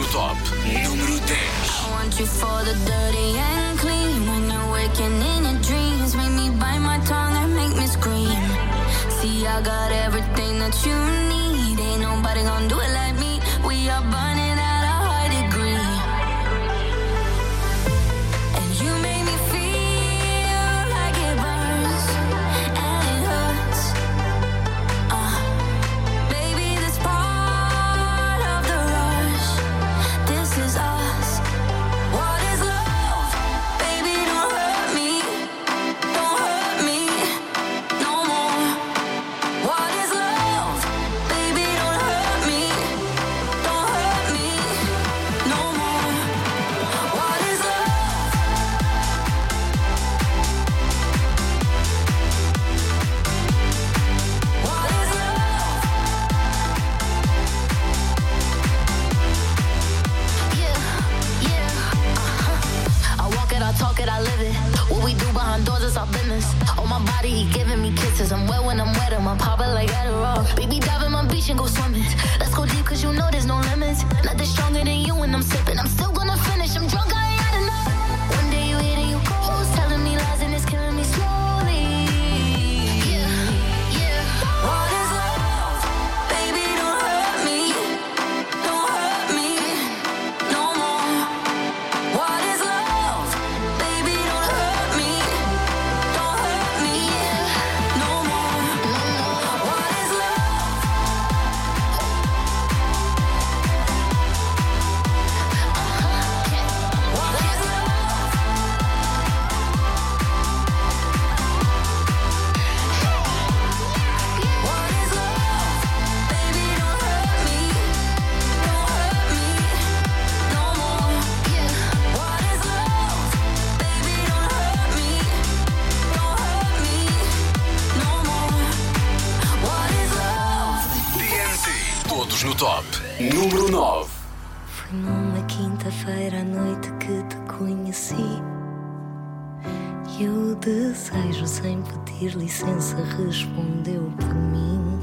[SPEAKER 3] Top. Número 10.
[SPEAKER 5] I want you for the dirty and clean. When you're waking in your dreams, make me bite my tongue and make me scream. See, I got everything that you need. Ain't nobody gonna do it like me. We are burning at a high degree. And you make me feel like it burns and it hurts. Baby, this part of the rush. This is us. What is love? Baby, don't hurt me. Don't hurt me no more. What is love? Baby, don't hurt me. Don't hurt me no more. What is love? What is love? Yeah. I walk it, I talk it, I live it. What we do behind doors is our business. On my body, he giving me kisses. I'm wet when I'm wet, I'm popping like Adderall. Baby, dive in my beach and go swimming. Let's go deep, cause you know there's no limits. Nothing stronger than you when I'm sipping. I'm still gonna finish, I'm drunk, I ain't had enough. One day you hit and you ghost, telling me lies and it's killing me slowly. Yeah. What is love? Baby, don't hurt me. Don't hurt me no more. What is love? Baby, don't hurt me. Don't hurt me no more. What is love? What is love? What is love? Baby, don't hurt me. Don't hurt me no more. What is love? Baby, don't hurt me. Don't hurt me no more. What is love?
[SPEAKER 3] TNT. Todos no Top. Número 9.
[SPEAKER 13] Foi numa quinta-feira à noite que te conheci. E o desejo, sem pedir licença, respondeu por mim.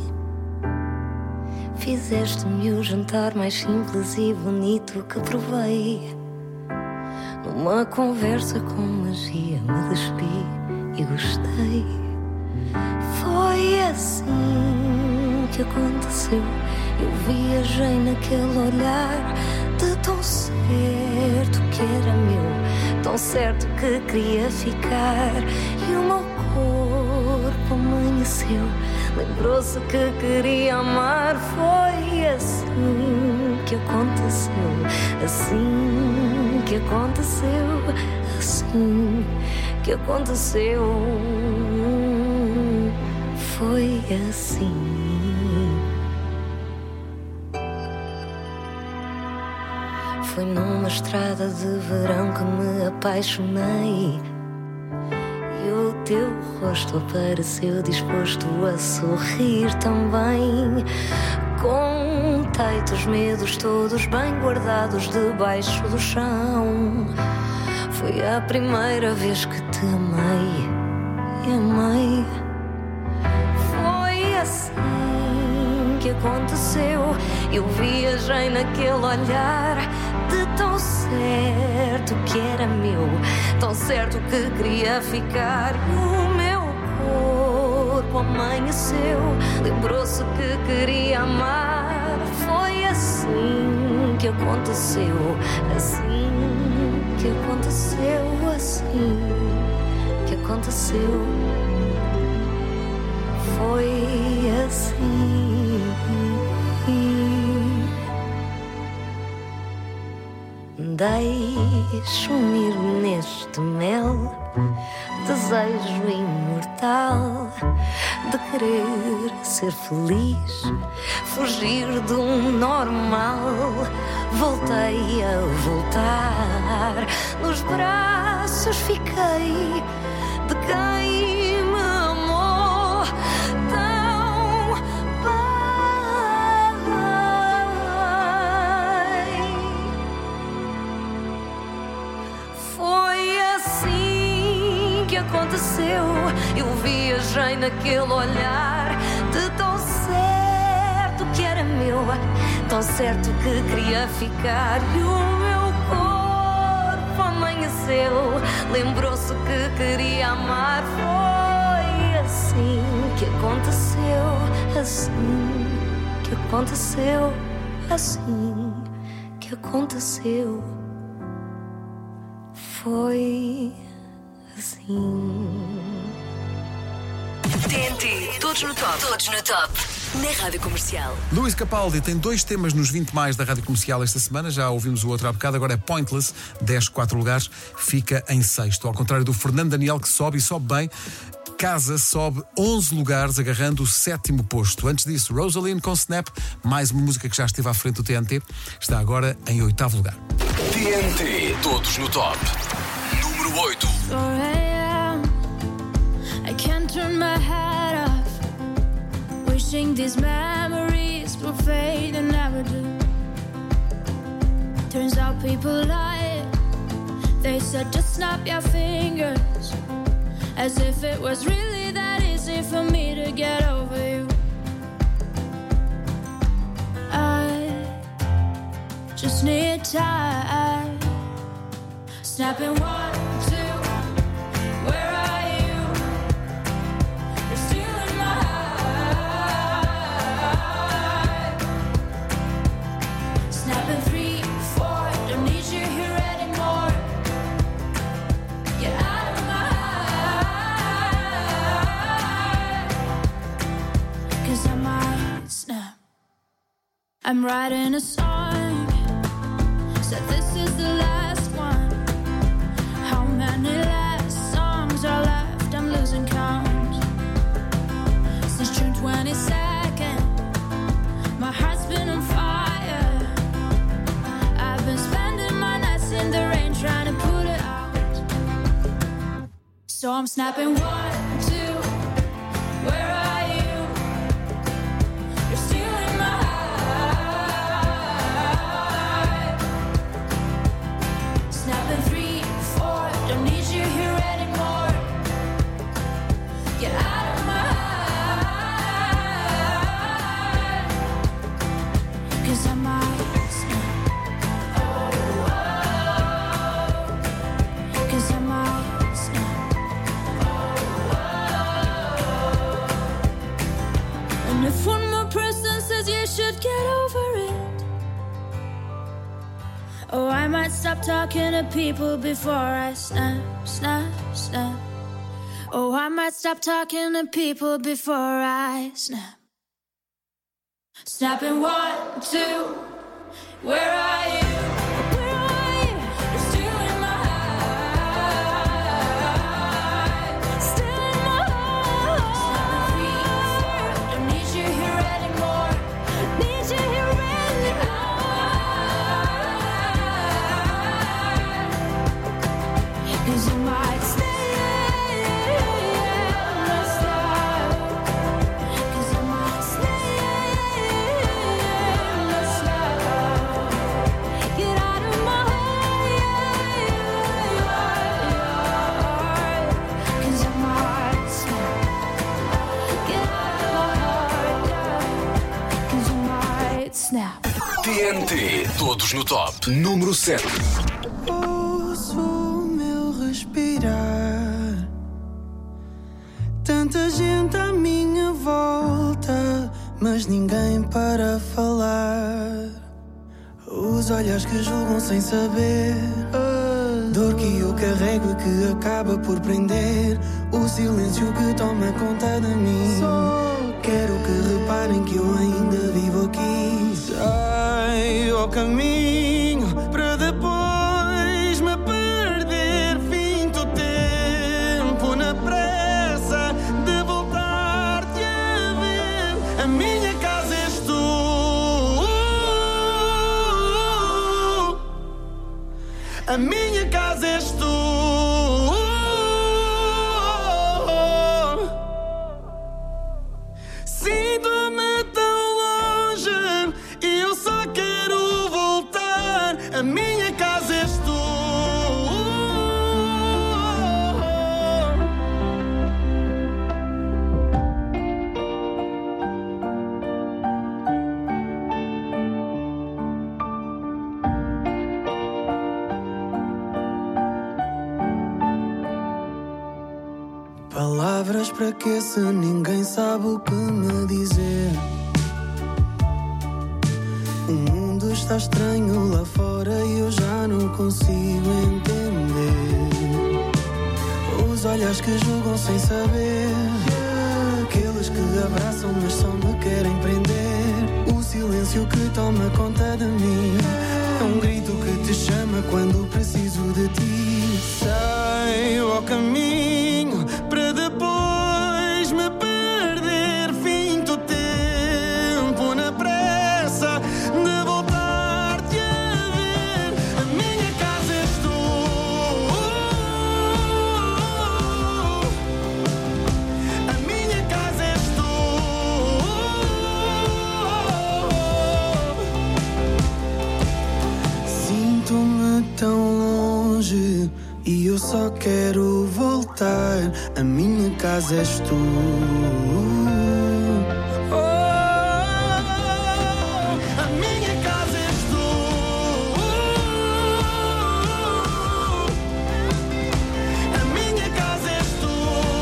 [SPEAKER 13] Fizeste-me o jantar mais simples e bonito que provei. Numa conversa com magia me despi e gostei. Foi assim que aconteceu. Eu viajei naquele olhar de tão certo que era meu, tão certo que queria ficar. E o meu corpo amanheceu, lembrou-se que queria amar. Foi assim que aconteceu, assim que aconteceu, assim que aconteceu. Foi assim. Foi numa estrada de verão que me apaixonei. E o teu rosto apareceu disposto a sorrir também. Contei-te os medos todos bem guardados debaixo do chão. Foi a primeira vez que te amei e amei. Foi assim que aconteceu. Eu viajei naquele olhar de tão certo que era meu, tão certo que queria ficar. O meu corpo amanheceu, lembrou-se que queria amar. Foi assim que aconteceu, assim que aconteceu, assim que aconteceu. Foi assim. Deixo-me ir neste mel, desejo imortal de querer ser feliz, fugir do normal. Voltei a voltar, nos braços fiquei de quem me amou tão bem. Foi assim que aconteceu. Eu viajei naquele olhar de tão certo que era meu, tão certo que queria ficar. E o meu corpo amanheceu, lembrou-se que queria amar. Foi assim que aconteceu, assim que aconteceu, assim que aconteceu. Foi assim.
[SPEAKER 1] TNT, todos no top. Todos no top. Na Rádio Comercial.
[SPEAKER 2] Luís Capaldi tem 2 temas nos 20 mais da Rádio Comercial esta semana. Já ouvimos o outro há bocado. Agora é Pointless. 10, 4 lugares. Fica em 6º. Ao contrário do Fernando Daniel, que sobe e sobe bem. Casa sobe 11 lugares, agarrando o 7º posto. Antes disso, Rosaline com Snap. Mais uma música que já esteve à frente do TNT. Está agora em 8º lugar.
[SPEAKER 3] TNT, todos no top. Número 8.
[SPEAKER 5] 4 a.m. I can't turn my head off, wishing these memories will fade and never do. Turns out people lie. They said just snap your fingers, as if it was really that easy for me to get over you. I just need time. Snapping 1, 2, where are you? You're still in my heart. Snapping 3, 4, don't need you here anymore. Get out of my heart, 'cause I might snap. I'm writing a song, said this is the last one. How many last songs are left? I'm losing count. Since June 22nd, my heart's been on fire. I've been spending my nights in the rain trying to put it out. So I'm snapping 1, 2, where are you? You're still in my heart. Snapping 3, 4, don't need you here anymore. Get out of my heart, 'cause I might snap. Oh, 'cause I might snap. And if one more person says you should get over it, oh, I might stop talking to people before I snap, snap, snap. Oh, I might stop talking to people before I snap. Snapping 1, 2, where are you? Where are you? You're still in my heart. Still in my heart. Snapping 3, 4, don't need you here anymore. Need you here anymore. 'Cause you might stay.
[SPEAKER 3] TNT, todos no top. Número 7.
[SPEAKER 14] Ouço o meu respirar, tanta gente à minha volta, mas ninguém para falar. Os olhares que julgam sem saber, dor que eu carrego e que acaba por prender, o silêncio que toma conta de mim. Quero que reparem que eu ainda vivo aqui. Sai ao caminho para depois me perder. Finto o tempo na pressa de voltar-te a ver. A minha casa és tu. A minha casa és tu. Sinto-me tão longe e eu só quero voltar. palavras para que se ninguém sabe o que me dizer. O mundo está estranho lá fora e eu já não consigo entender. Os olhos que julgam sem saber, aqueles que abraçam mas só me querem prender. O silêncio que toma conta de mim é um grito que te chama quando preciso de ti. Sei ao caminho para depois me perder. Finto o tempo na pressa de voltar-te a ver. A minha casa és tu. A minha casa és tu. Sinto-me tão longe e eu só quero voltar. A minha casa és tu. A minha casa és tu. A minha casa és tu.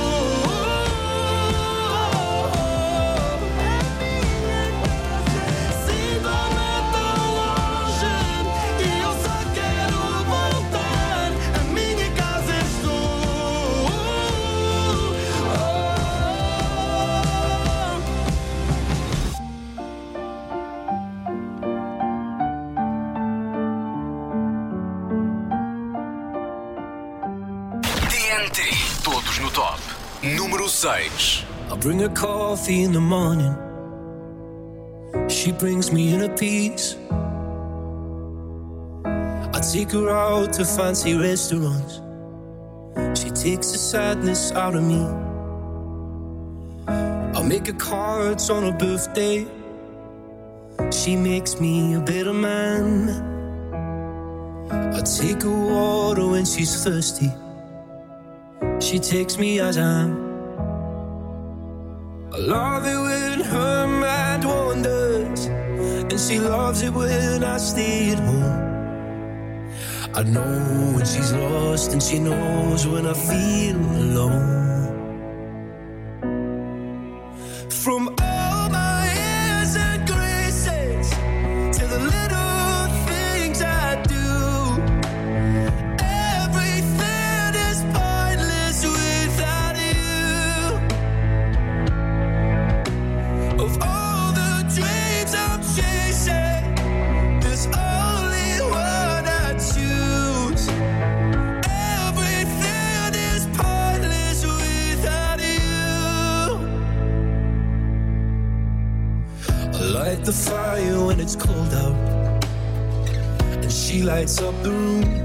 [SPEAKER 14] Sinto-me tão longe e eu só quero voltar. A minha casa és tu.
[SPEAKER 3] TNT, todos no top. Número 6.
[SPEAKER 6] I bring her coffee in the morning. She brings me in a piece. I take her out to fancy restaurants. She takes the sadness out of me. I make her cards on her birthday. She makes me a better man. I take her water when she's thirsty. She takes me as I am. I love it when her mind wanders, and she loves it when I stay at home. I know when she's lost, and she knows when I feel alone. From all my airs and graces to the little things I do, everything is pointless without you. Of all the dreams I'm chasing, there's only one I choose. Everything is pointless without you. I light the fire when it's cold out, and she lights up the room.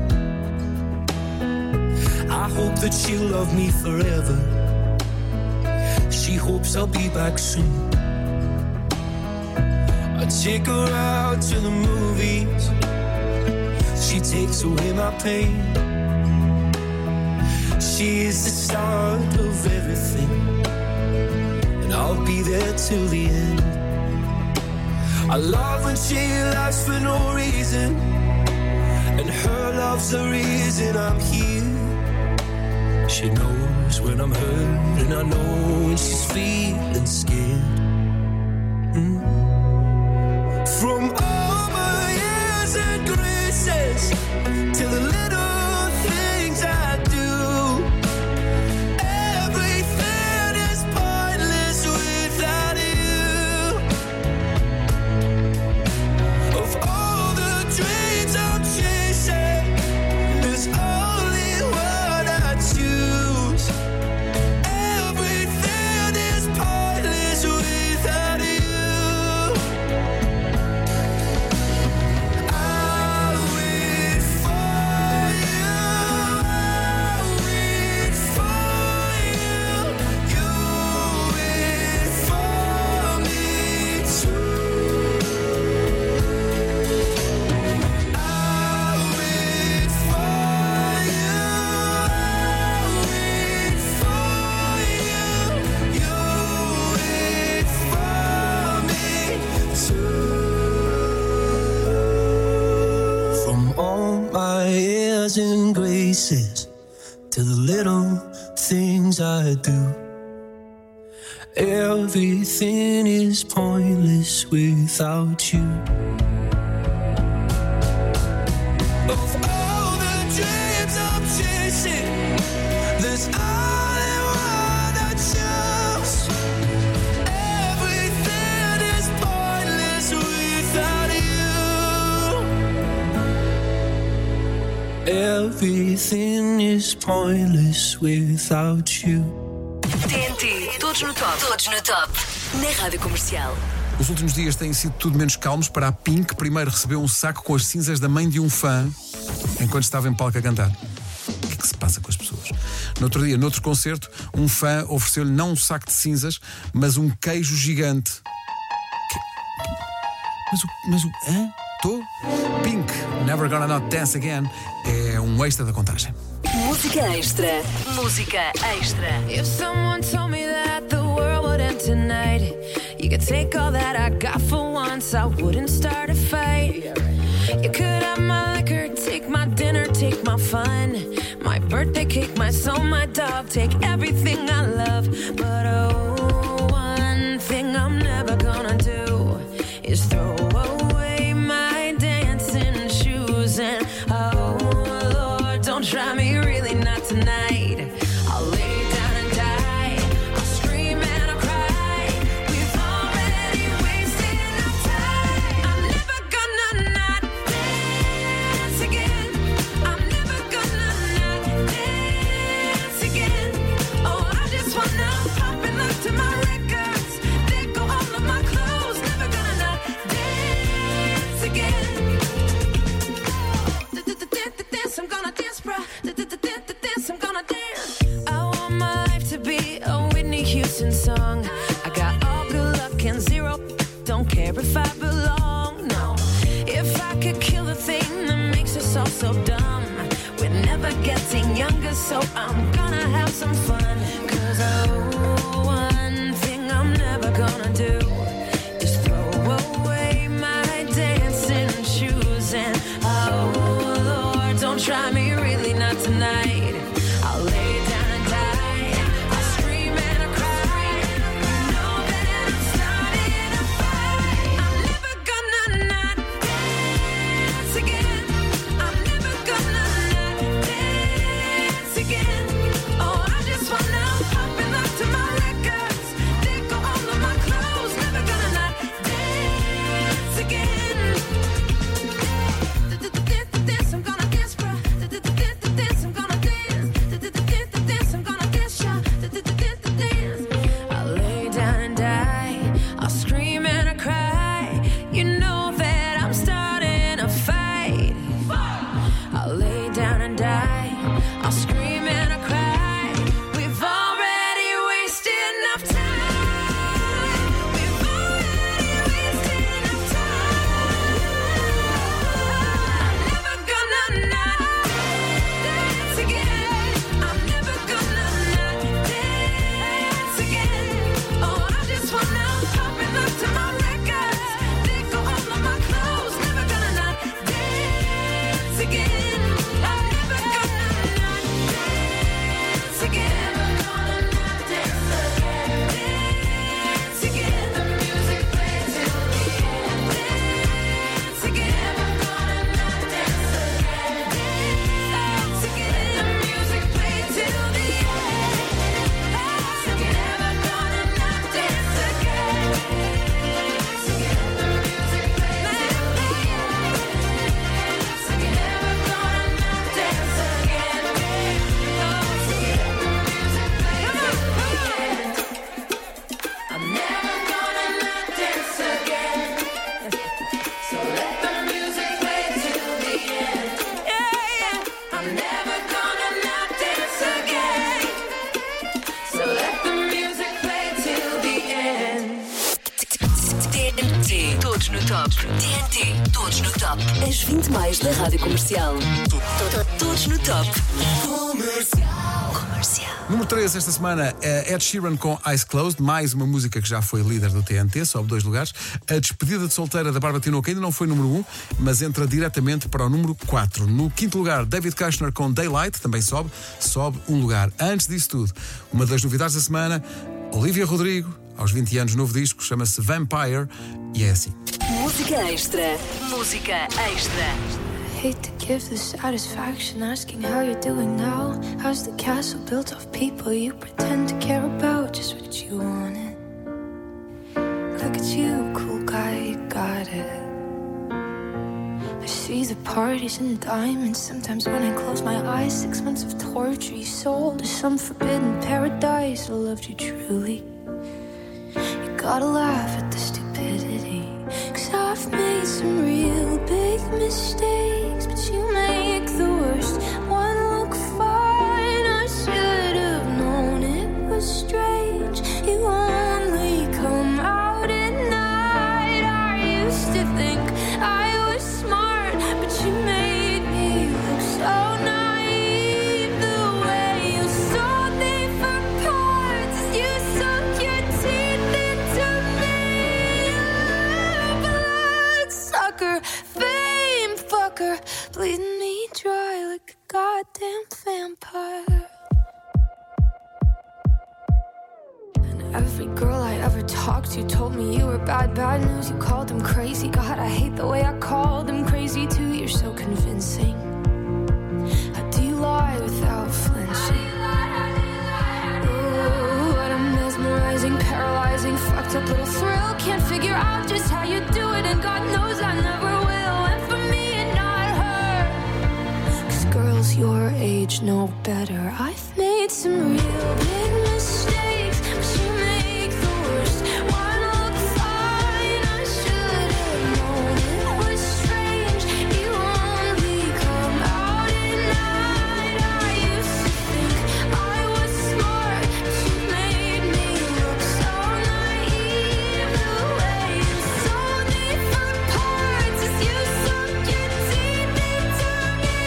[SPEAKER 6] I hope that she'll love me forever. She hopes I'll be back soon. I take her out to the movies. She takes away my pain. She is the start of everything, and I'll be there till the end. I love when she laughs for no reason, and her love's the reason I'm here. She knows when I'm hurt, and I know when she's feeling scared. From all my years and graces to the little things I do, everything is pointless without you. Of all the dreams I'm chasing, there's only one I choose. Everything is pointless without you. I'll wait for you. I'll wait for you. You wait for me too. I'll wait for you. I'll wait for you. You wait for me too. From all my airs and graces to the little things I do, Everything is pointless without you. Of all the dreams I'm chasing, there's only one I choose. Everything is pointless without you. Everything is pointless without you.
[SPEAKER 1] TNT, todos no top. Todos no top. Na Rádio Comercial.
[SPEAKER 2] Os últimos dias têm sido tudo menos calmos para a Pink. Primeiro recebeu um saco com as cinzas da mãe de um fã enquanto estava em palco a cantar. O que é que se passa com as pessoas? No outro dia, noutro concerto, um fã ofereceu-lhe não um saco de cinzas, mas um queijo gigante. Mas o... Hã? Tô? Pink, Never Gonna Not Dance Again, é um extra da contagem.
[SPEAKER 1] Música extra. Música extra.
[SPEAKER 15] If someone told me that the world would end tonight, you could take all that I got for once, I wouldn't start a fight. You could have my liquor, take my dinner, take my fun, my birthday cake, my soul, my dog, take everything I love. But oh, one thing I'm never gonna do is throw away my dancing shoes. And oh Lord, don't try me, really not tonight. I'll lay down and die, I'll scream and I'll cry. We've already wasted enough time. I'm never gonna not dance again. I'm never gonna not dance again. Oh, I just wanna pop and look to my records, let go all of my clothes. Never gonna not dance again. I'm gonna dance, bruh. I'm gonna dance. I want my life to be a Whitney Houston song. I got all good luck and zero. Don't care if I belong, no. If I could kill the thing that makes us all so dumb, we're never getting younger, so I'm gonna have some fun. 'Cause oh, one thing I'm never gonna do is throw away my dancing shoes. And oh Lord, don't try me, really not tonight. I'll lay down and die, I'll scream and I'll cry. You know that I'm starting a fight. I'm never gonna not dance again. I'm never gonna not dance again. Oh, I just wanna pop and look to my records, let go all of my clothes. Never gonna not dance again. I'm gonna dance, bruh. I'm gonna dance. I'm gonna dance, y'all. I'll lay down and die, I'll scream and I cry. You know that I'm starting a fight. I'll lay down and die, I'll scream and I cry. We've already wasted enough time. We've already wasted enough time. I'm never gonna not dance again. I'm never gonna not dance again. Oh, I just wanna pop and look to my records, let go all of my clothes. Never gonna not dance again. I'm never gonna not dance again. Never gonna not dance again. Dance again. The music plays till the end. Dance again. Never gonna not dance again. Dance again. The music plays till the end. Dance again. Never gonna not dance again. Dance again. The music plays till the end. Dance again. Never gonna not dance again. Dance again. The music plays till the end. I'm never gonna not dance again. So let the music play till the end. Yeah. I'm never gonna not dance again. So let the music play till the end.
[SPEAKER 1] TNT, todos no top. TNT, todos no top. As 20 mais da Rádio Comercial. Todos no top. Comercial.
[SPEAKER 2] Número 3 esta semana, Ed Sheeran com Eyes Closed, mais uma música que já foi líder do TNT, sobe 2 lugares. A despedida de solteira da Bárbara Tinoco ainda não foi número 1, mas entra diretamente para o número 4. No 5º lugar, David Kushner com Daylight, também sobe 1 lugar. Antes disso tudo, uma das novidades da semana, Olivia Rodrigo, Aos 20 anos, novo disco, chama-se Vampire e é assim.
[SPEAKER 1] Música extra. Música extra.
[SPEAKER 5] Hate to give the satisfaction asking how you're doing now. How's the castle built of people you pretend to care about? Just what you wanted. Look at you, cool guy, you got it. I see the parties and diamonds. Sometimes when I close my eyes, 6 months of torture you sold to some forbidden paradise. I loved you truly. You gotta laugh at the stupidity, 'cause I've made some real big mistakes, but you make the worst one look fine. I should have known it was strange. You only come out at night. I used to think I was smart, but you made me look so naive. The way you sold me for parts as you sunk your teeth into me. Bloodsucker, fame fucker, bleeding me dry like a goddamn vampire. And every girl I ever talked to told me you were bad, bad news. You called them crazy. God, I hate the way I called them crazy too. You're so convincing. How do you lie without flinching? Ooh, what a mesmerizing, paralyzing, fucked up little thrill. Can't figure out just how you do it, and God knows I never will. And for me and not her, 'cause girls your age know better. I've made some real big mistakes, but you make the worst one look fine. I should have known it was strange. You only come out at night. I used to think I was smart, but you made me look so naive. The way you sold me for parts as you sunk your teeth into me.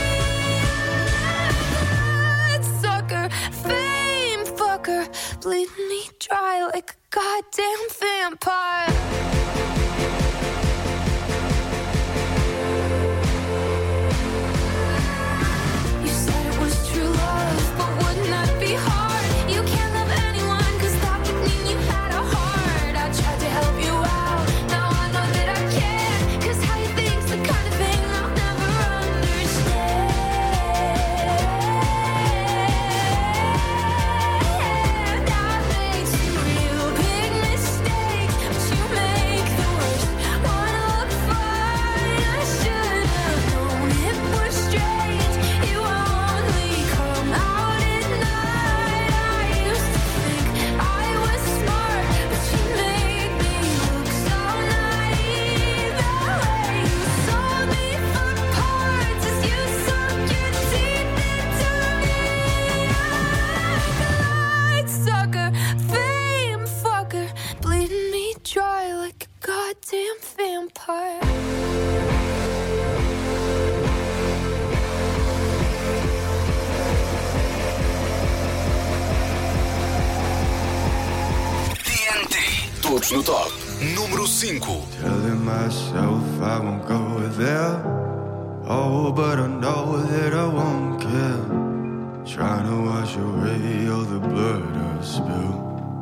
[SPEAKER 5] Bloodsucker, fame fucker, bleeding me dry like a goddamn vampire. You said it was true love, but wouldn't that be hard? You can't love anyone, 'cause that would mean you had a heart. I tried to help you out, now I know that I can't, 'cause how you think's the kind of thing I'll never understand. I've made some real big mistakes, but you make the worst one look fine. I should have known it was strange. You only come out at night. I used to think I was smart, but you made me look so naive. The way you sold me for parts as you sunk your teeth into me. Bloodsucker, fame fucker, bleeding me dry like a goddamn vampire.
[SPEAKER 3] TNT. Todos no top. Número 5.
[SPEAKER 14] Telling myself I won't go there. Oh, but I know that I won't care. Trying to wash away all the blood I've spilled.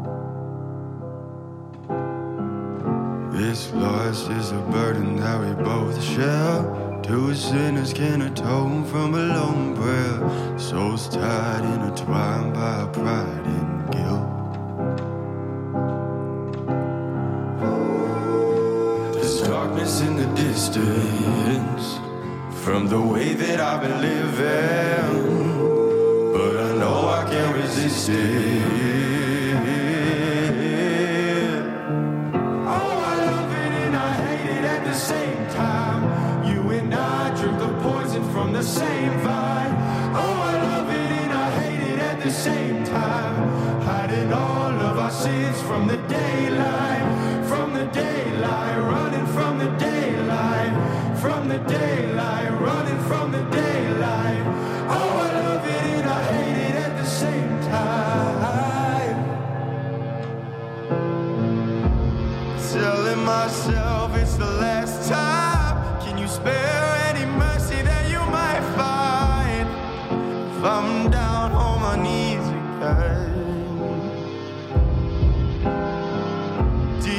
[SPEAKER 14] This loss is a burden that we both share. Two sinners can atone from a lone prayer. Souls tied, intertwined by pride and guilt. There's darkness in the distance from the way that I've been living, but I know I can't resist it. Oh, I love it and I hate it at the same time. You and I drink the poison from the same vine. Oh, I love it and I hate it at the same time. Hiding all of our sins from the daylight, running from the daylight, running from the daylight. Oh, I love it and I hate it at the same time. Telling myself it's the last time. Can you spare any mercy that you might find? If I'm down on my knees again.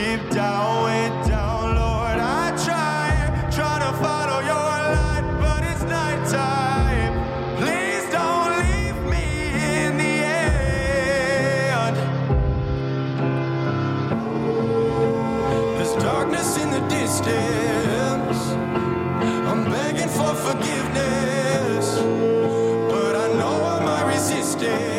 [SPEAKER 16] deep down, way down, Lord. I try to follow your light, but it's nighttime. Please don't leave me in the end. There's darkness in the distance. I'm begging for forgiveness, but I know I might resist it.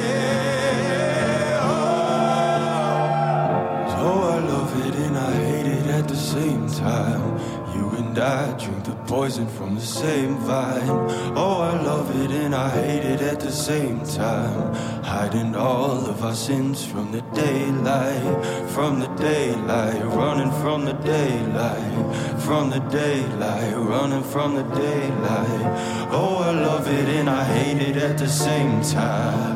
[SPEAKER 16] Same time, you and I drink the poison from the same vine. Oh, I love it and I hate it at the same time. Hiding all of our sins from the daylight, running from the daylight, running from the daylight. Oh, I love it and I hate it at the same time.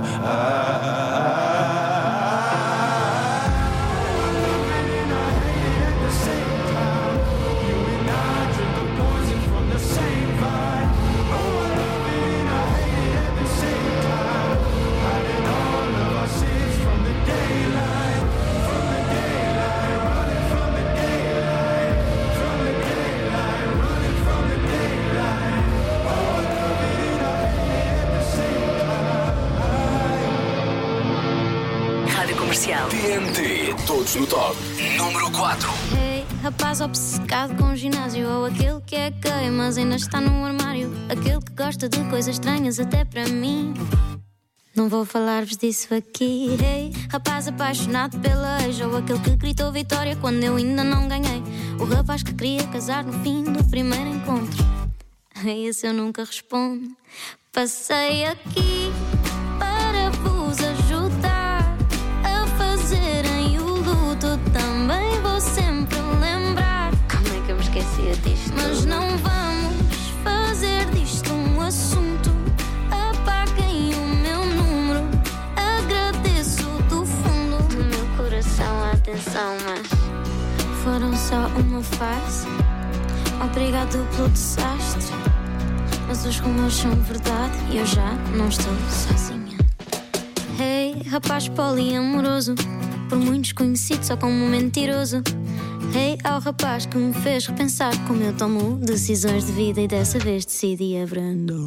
[SPEAKER 3] TNT, todos no top. Número 4.
[SPEAKER 5] Hey, rapaz obcecado com ginásio, ou aquele que é gay, mas ainda está no armário. Aquele que gosta de coisas estranhas até para mim. Não vou falar-vos disso aqui. Hey, rapaz apaixonado pela ex, ou aquele que gritou vitória quando eu ainda não ganhei. O rapaz que queria casar no fim do primeiro encontro. A esse eu nunca respondo. Passei aqui para vos ajudar a fazerem o luto. Também vou sempre lembrar. Como é que eu me esquecia disto? Mas não vamos fazer disto um assunto. Apaguem o meu número. Agradeço do fundo do meu coração a atenção, mas foram só uma fase. Obrigado pelo desastre, mas os rumores são verdade e eu já não estou sozinha. Hey, rapaz poliamoroso, por muitos conhecido só como um mentiroso. Hey, ao rapaz que me fez repensar como eu tomo decisões de vida e dessa vez decidi abrandar.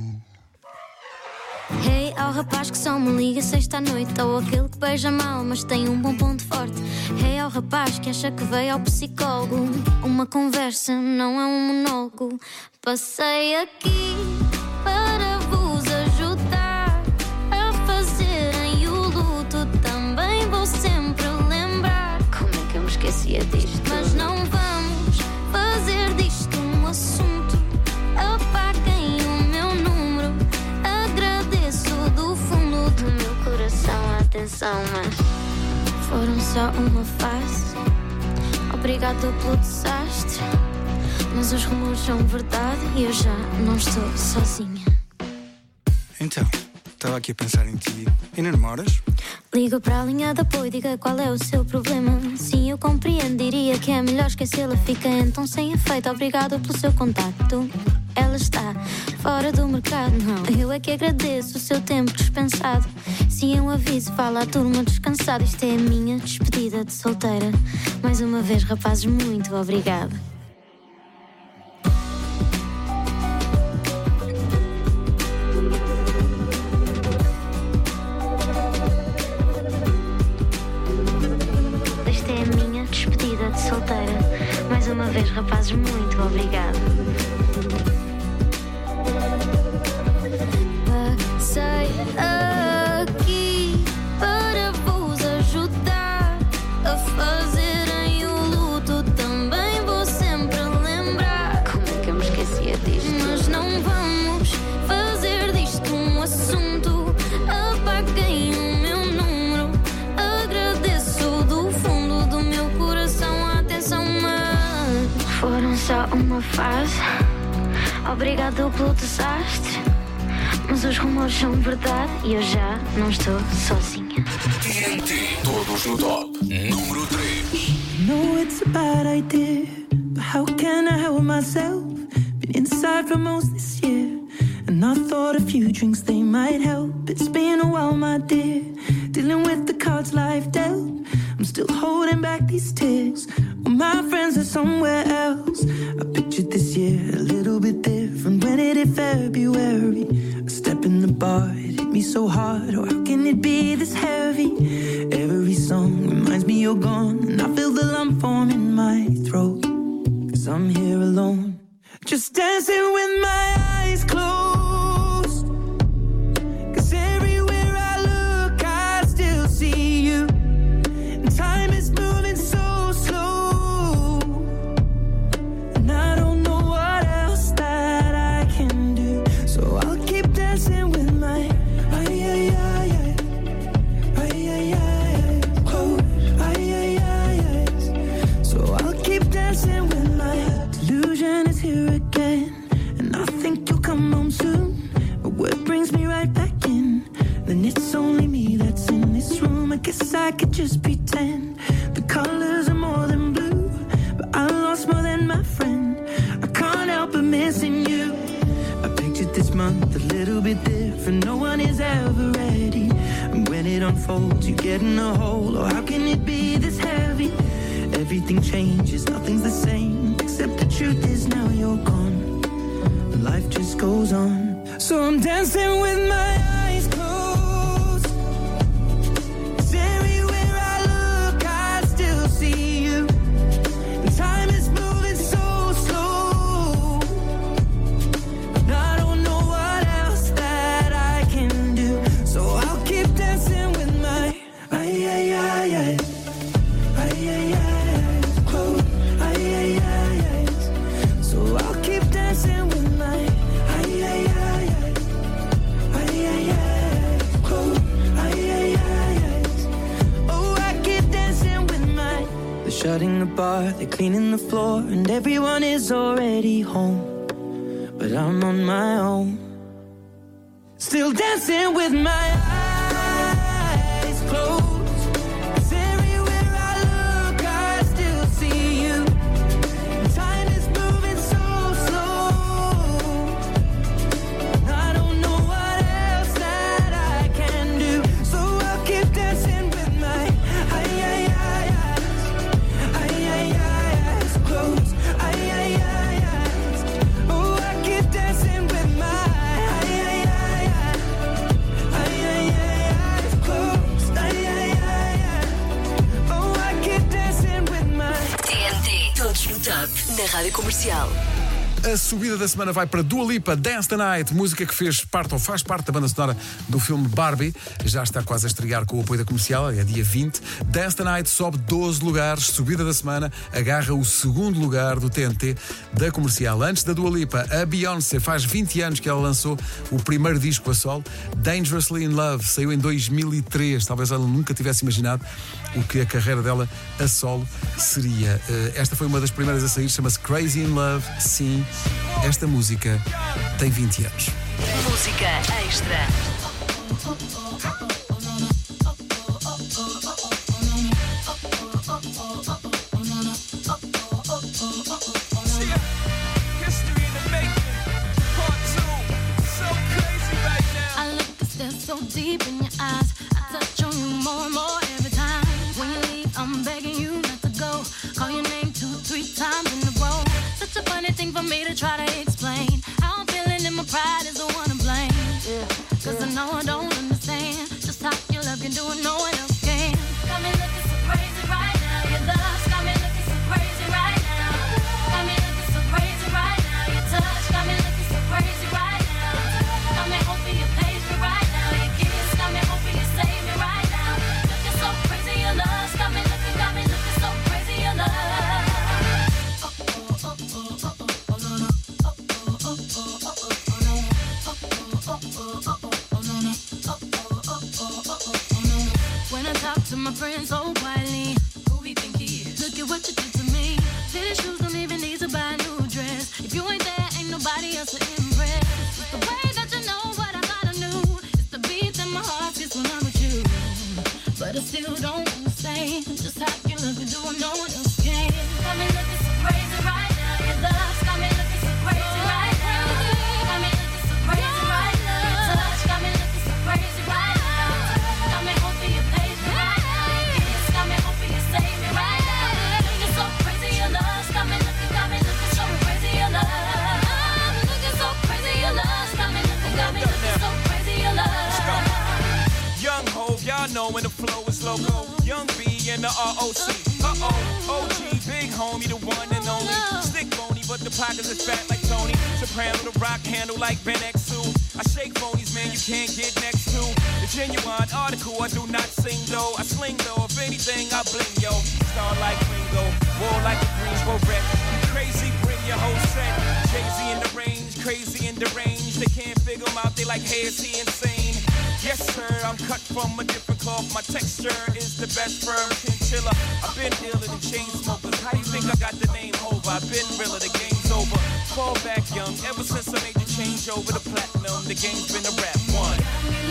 [SPEAKER 5] Hey, ao rapaz que só me liga sexta à noite, ou aquele que beija mal mas tem um bom ponto forte. Hey, ao rapaz que acha que veio ao psicólogo. Uma conversa não é um monólogo. Passei aqui para vos ajudar a fazerem o luto. Também vou sempre lembrar. Como é que eu me esquecia disto? Mas não vamos fazer disto um assunto. Apaguem o meu número. Agradeço do fundo do meu coração a atenção, mas foram só uma fase. Obrigado pelo desastre, mas os rumores são verdade e eu já não estou sozinha.
[SPEAKER 17] Então, estava aqui a pensar em ti. Ainda namoras?
[SPEAKER 5] Liga para a linha de apoio, diga qual é o seu problema. Sim, eu compreendo, diria que é melhor esquecê-la. Fica então sem efeito, obrigado pelo seu contacto. Ela está fora do mercado, não. Eu é que agradeço o seu tempo dispensado. Sim, eu aviso, fala à turma descansada. Isto é a minha despedida de solteira. Mais uma vez, rapazes, muito obrigada. Esta é a minha despedida de solteira. Mais uma vez, rapazes, muito obrigada. Passei aqui para vos ajudar a fazerem o luto. Também vou sempre lembrar. Como é que eu me esquecia disto? Mas não vamos fazer disto um assunto. Apaguem o meu número. Agradeço do fundo do meu coração a atenção, mas foram só uma fase. Obrigado pelo desastre, mas os rumores são verdade e eu já não estou sozinha.
[SPEAKER 3] TNT, todos no top. Número 3.
[SPEAKER 18] No, it's a bad idea, but how can I help myself? Been inside for most this year,
[SPEAKER 14] And I thought a few drinks, they might help. It's been a while, my dear, dealing with the cards life dealt. I'm still holding back these tears. Well, my friends are somewhere else. I pictured this year a little bit different. When it hit February, a step in the bar, it hit me so hard. Oh, how can it be this heavy? Every song reminds me you're gone, and I feel the lump form in my throat. 'Cause I'm here alone, just dancing with my eyes closed. 'Cause everywhere I look, I still see you. And time is moving so slow, and I don't know what else that I can do. So I'll keep dancing with my close. So I'll keep dancing with my delusion is here again, and I think you'll come home soon. But what brings me right back in? Then it's only me that's in this room. I guess I could just pretend the colors are more than blue, but I lost more than my friend. I can't help but missing you. I pictured this month a little bit different. No one is ever ready, and when it unfolds, you get in a hole. Oh, how can it be this heavy? Everything changes, nothing's the same, except the truth is now you're gone. Life just goes on. So I'm dancing with my eyes closed. 'Cause everywhere I look, I still see you. And time is moving so slow, and I don't know what else that I can do. So I'll keep dancing with my close. So I'll keep dancing with my close. Oh, I keep dancing with my. They're shutting the bar, they're cleaning the floor, and everyone is already home, but I'm on my own, still dancing with my eyes closed.
[SPEAKER 1] Na Rádio Comercial.
[SPEAKER 2] A subida da semana vai para Dua Lipa, Dance the Night, música que fez parte ou faz parte da banda sonora do filme Barbie. Já está quase a estrear com o apoio da Comercial, é dia 20. Dance the Night sobe 12 lugares, subida da semana, agarra o segundo lugar do TNT da Comercial. Antes da Dua Lipa, a Beyoncé, faz 20 anos que ela lançou o primeiro disco a solo, Dangerously in Love, saiu em 2003. Talvez ela nunca tivesse imaginado o que a carreira dela a solo seria. Esta foi uma das primeiras a sair, chama-se Crazy in Love. Sim, esta música tem 20 anos.
[SPEAKER 1] Música extra.
[SPEAKER 5] I look to stare so deep in your eyes. I touch on you more and more every time. When you leave, I'm begging you not to go. Call your name 2-3 times in a row. Such a funny thing for me to try to explain. How I'm feeling and my pride is the one to blame. Yeah. Cause I know I don't understand just how your love can do it, no one else can. Got me looking so crazy right now. Your love's got me looking so crazy right now. Got me looking so crazy right now. Your touch got me looking so crazy right now. Got me hoping you page me right now. Your kiss got me hoping you save me right now. Looking so crazy, your love's got me looking so crazy, your love.
[SPEAKER 10] know when the flow is loco. Young B and the ROC. OG, big homie, the one and only. Stick bony, but the pockets is fat like Tony. Soprano, the rock handle like Ben X2. I shake phonies, man, you can't get next to. The genuine article, I do not sing though. I sling though, if anything, I bling yo. Star like Ringo, war like a Greensboro wreck. Crazy, bring your whole set. Jay-Z in the range, crazy in the range. They can't figure him out, they like, hey, is he insane? Yes, sir, I'm cut from a different cloth. My texture is the best firm chinchilla. I've been dealing in chain smokers. How you think I got the name over? I've been realer, the game's over. Fall back young, ever since I made the change over the platinum, the game's been a rap one.
[SPEAKER 5] Got me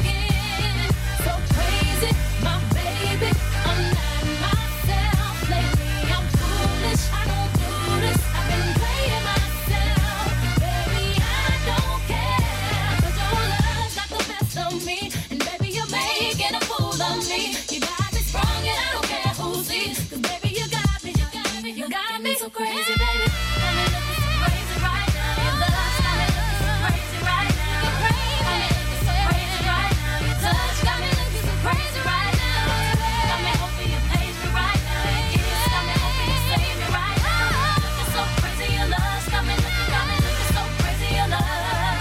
[SPEAKER 5] looking so crazy, my baby. I'm not myself lately. I'm foolish, I don't do this. I've been playing myself, baby. I don't care, 'cause your love's got the best of me, and baby you're making a fool of me. You got me sprung, and I don't care who sees, 'cause baby you got me, you got me, you got me so crazy, baby. Got me looking so crazy right now. Your love's got me looking so crazy right now. You're crazy, got me looking so crazy right now. Your touch got me looking so crazy right now. Got me hoping you pays me right now. Your kiss got me hoping you save me right now. Looking so crazy, your love's got me looking so crazy, your love.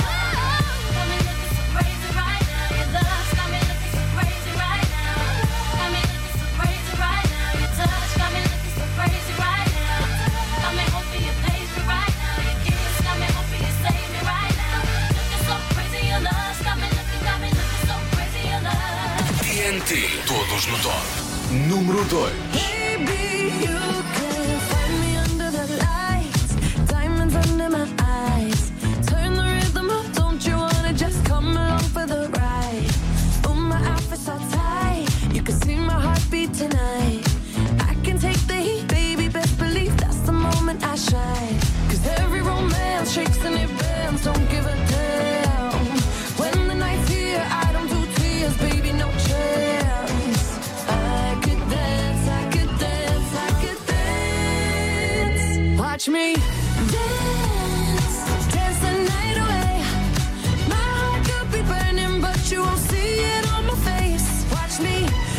[SPEAKER 5] Got me looking so crazy right now. Your love's got me looking so crazy right now. Got me looking so crazy right now. Your touch got me looking so crazy right now. Got me hoping you pays me right now. Your kiss got me hoping you save me right now. Looking so crazy, your love's got me looking so crazy, your love.
[SPEAKER 3] TNT, todos no top. Número 2.
[SPEAKER 8] Baby, you can find me under the lights, diamonds under my eyes. Turn the rhythm up, don't you wanna just come along for the ride? Oh, my outfit's so tight, you can see my heartbeat tonight. I can take the heat, baby, best believe that's the moment I shine. 'Cause every romance shakes and it bends, don't give a damn. When the night's here, I don't do tears, baby, no chance. I could dance, I could dance, I could dance. Watch me dance, dance the night away. My heart could be burning, but you won't see it on my face. Watch me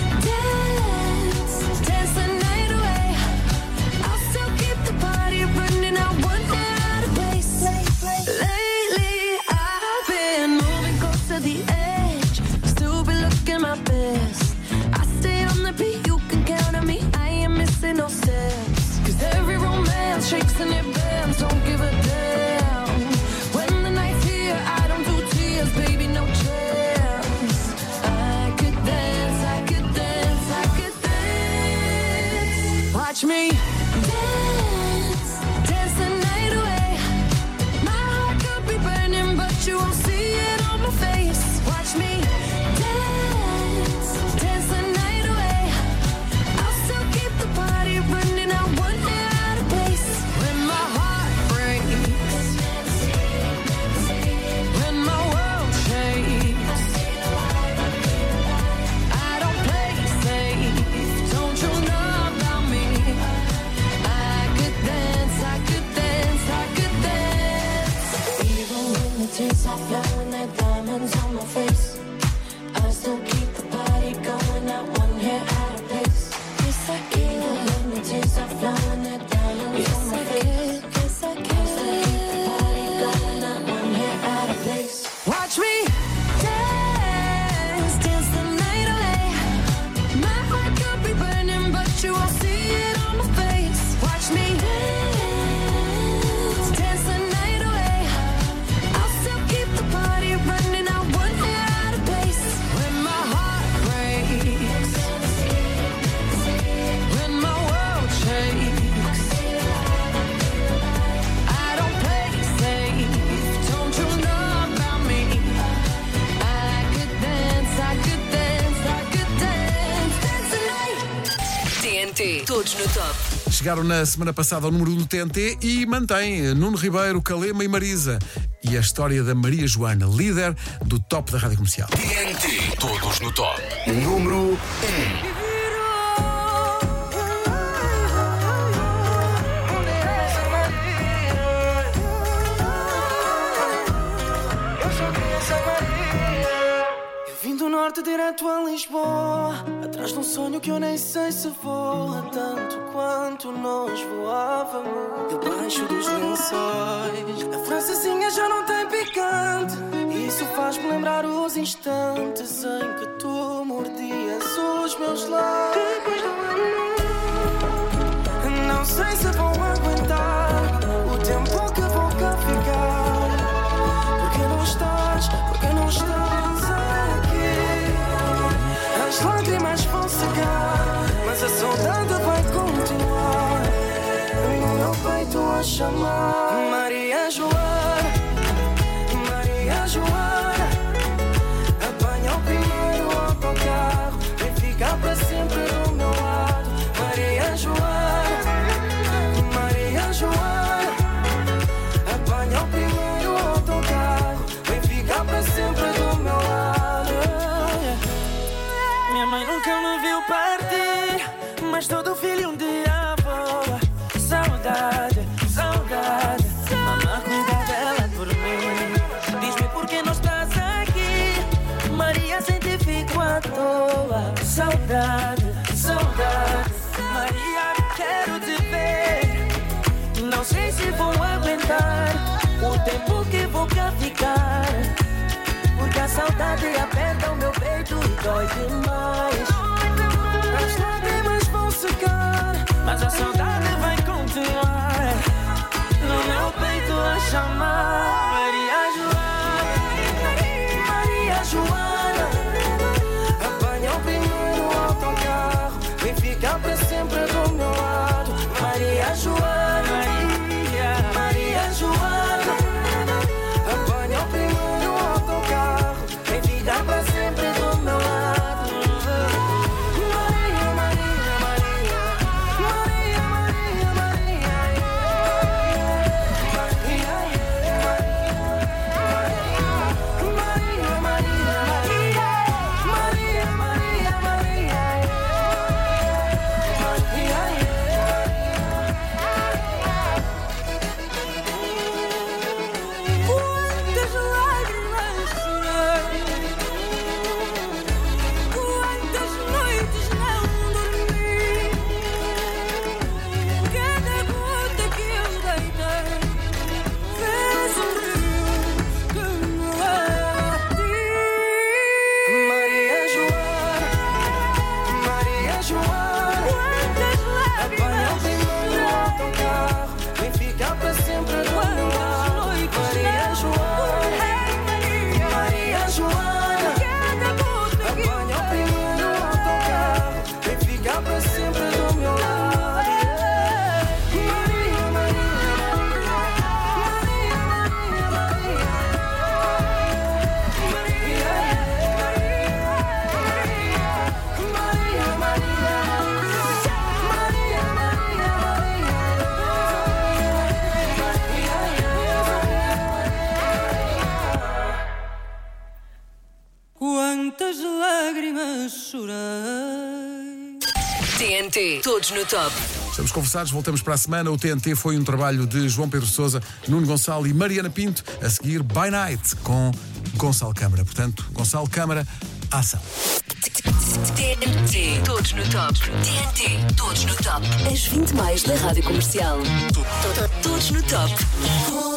[SPEAKER 8] dance, dance the night away. I'll still keep the party running, I won't get out of place. Lately, I've been moving close to the edge, still be looking my best. I stay on the beat, you can count on me, I ain't missing no steps. 'Cause every romance shakes and it bends, don't give a damn. When the night's here, I don't do tears, baby, no chance. I could dance, I could dance, I could dance. Watch me dance, dance the night away. My heart could be burning, but you won't see it on my face. Watch me dance, dance the night away. I'll still keep the party running, I won't get out of place. When my heart breaks, when my world shakes, I don't play safe, don't you know about me? I could dance, I could dance, I could dance. Even when the tears stop flowing, there diamonds on my face, I still keep the party going, not one hair out of place. Yes, I can. Even when the tears stop flowing, there diamonds on my face. Yes, I can. I still keep the party going, not one hair out of place. Watch me dance, dance the night away. My heart could be burning, but you won't see it on my face. Watch me dance, dance the night away. I'll still keep the party running, I won't get out of place. When my heart breaks, when my world shakes, I don't play safe, don't you know about me? I could dance, I could dance, I could dance, dance the night.
[SPEAKER 1] TNT, todos no top.
[SPEAKER 2] Chegaram na semana passada ao número 1 do TNT e mantém Nuno Ribeiro, Calema e Marisa. E a história da Maria Joana, líder do top da Rádio Comercial.
[SPEAKER 3] TNT, todos no top. Número 1.
[SPEAKER 14] Eu vim do norte direto a Lisboa, um sonho que eu nem sei se voa tanto quanto nós voávamos debaixo dos lençóis. A francesinha já não tem picante, isso faz-me lembrar os instantes em que tu mordias os meus lábios. Depois do amor, não sei se vou aguentar o tempo que vou cá ficar. Porque não estás aqui. As lágrimas vão secar, mas a saudade vai continuar. No meu peito a chamar Maria Joana, Maria Joana. Apanha o primeiro autocarro, vem ficar para sempre do meu lado. Maria Joana, Maria Joana. Apanha o primeiro autocarro, vem ficar para sempre do meu lado. Minha mãe nunca me viu partir, mas todo filho um dia voa. Saudade, saudade. Mamãe cuida dela por mim. Diz-me por que não estás aqui, Maria, sem ti fico à toa. Saudade, saudade. Maria, quero te ver. Não sei se vou aguentar o tempo que vou cá ficar. Porque a saudade aperta o meu peito e dói demais. As lágrimas vão secar, mas a saudade vai continuar. No meu peito a chamar Maria Joana, Maria Joana. Apanha o primeiro autocarro, vem ficar para sempre do meu lado. Maria Joana, Maria Joana. Apanha o primeiro autocarro, vem ficar para sempre do meu lado. Maria, Maria, Maria. Maria, Maria, Maria. Maria, Maria, Maria. Maria, Maria, Maria. Quantas lágrimas chorei, quantas noites não dormi. Cada gota que eu deitei fez um rio que me leva a ti. Maria Joana, Maria Joana. Quantas lágrimas chorei, autocarro, vem ficar para sempre do meu lado. Maria Joana, Maria Joana. Apanha o primeiro autocarro, vem ficar para sempre do meu lado. Maria, Maria, Maria. Maria, Maria, Maria. Maria, Maria, Maria. Maria, quantas lágrimas chorei.
[SPEAKER 1] TNT, todos no top.
[SPEAKER 2] Estamos conversados, voltamos para a semana. O TNT foi um trabalho de João Pedro Sousa, Nuno Gonçalo e Mariana Pinto. A seguir, By Night, com Gonçalo Câmara. Portanto, Gonçalo Câmara, ação.
[SPEAKER 1] TNT, todos no top. TNT, todos no top. As 20 mais da Rádio Comercial. Todos no top.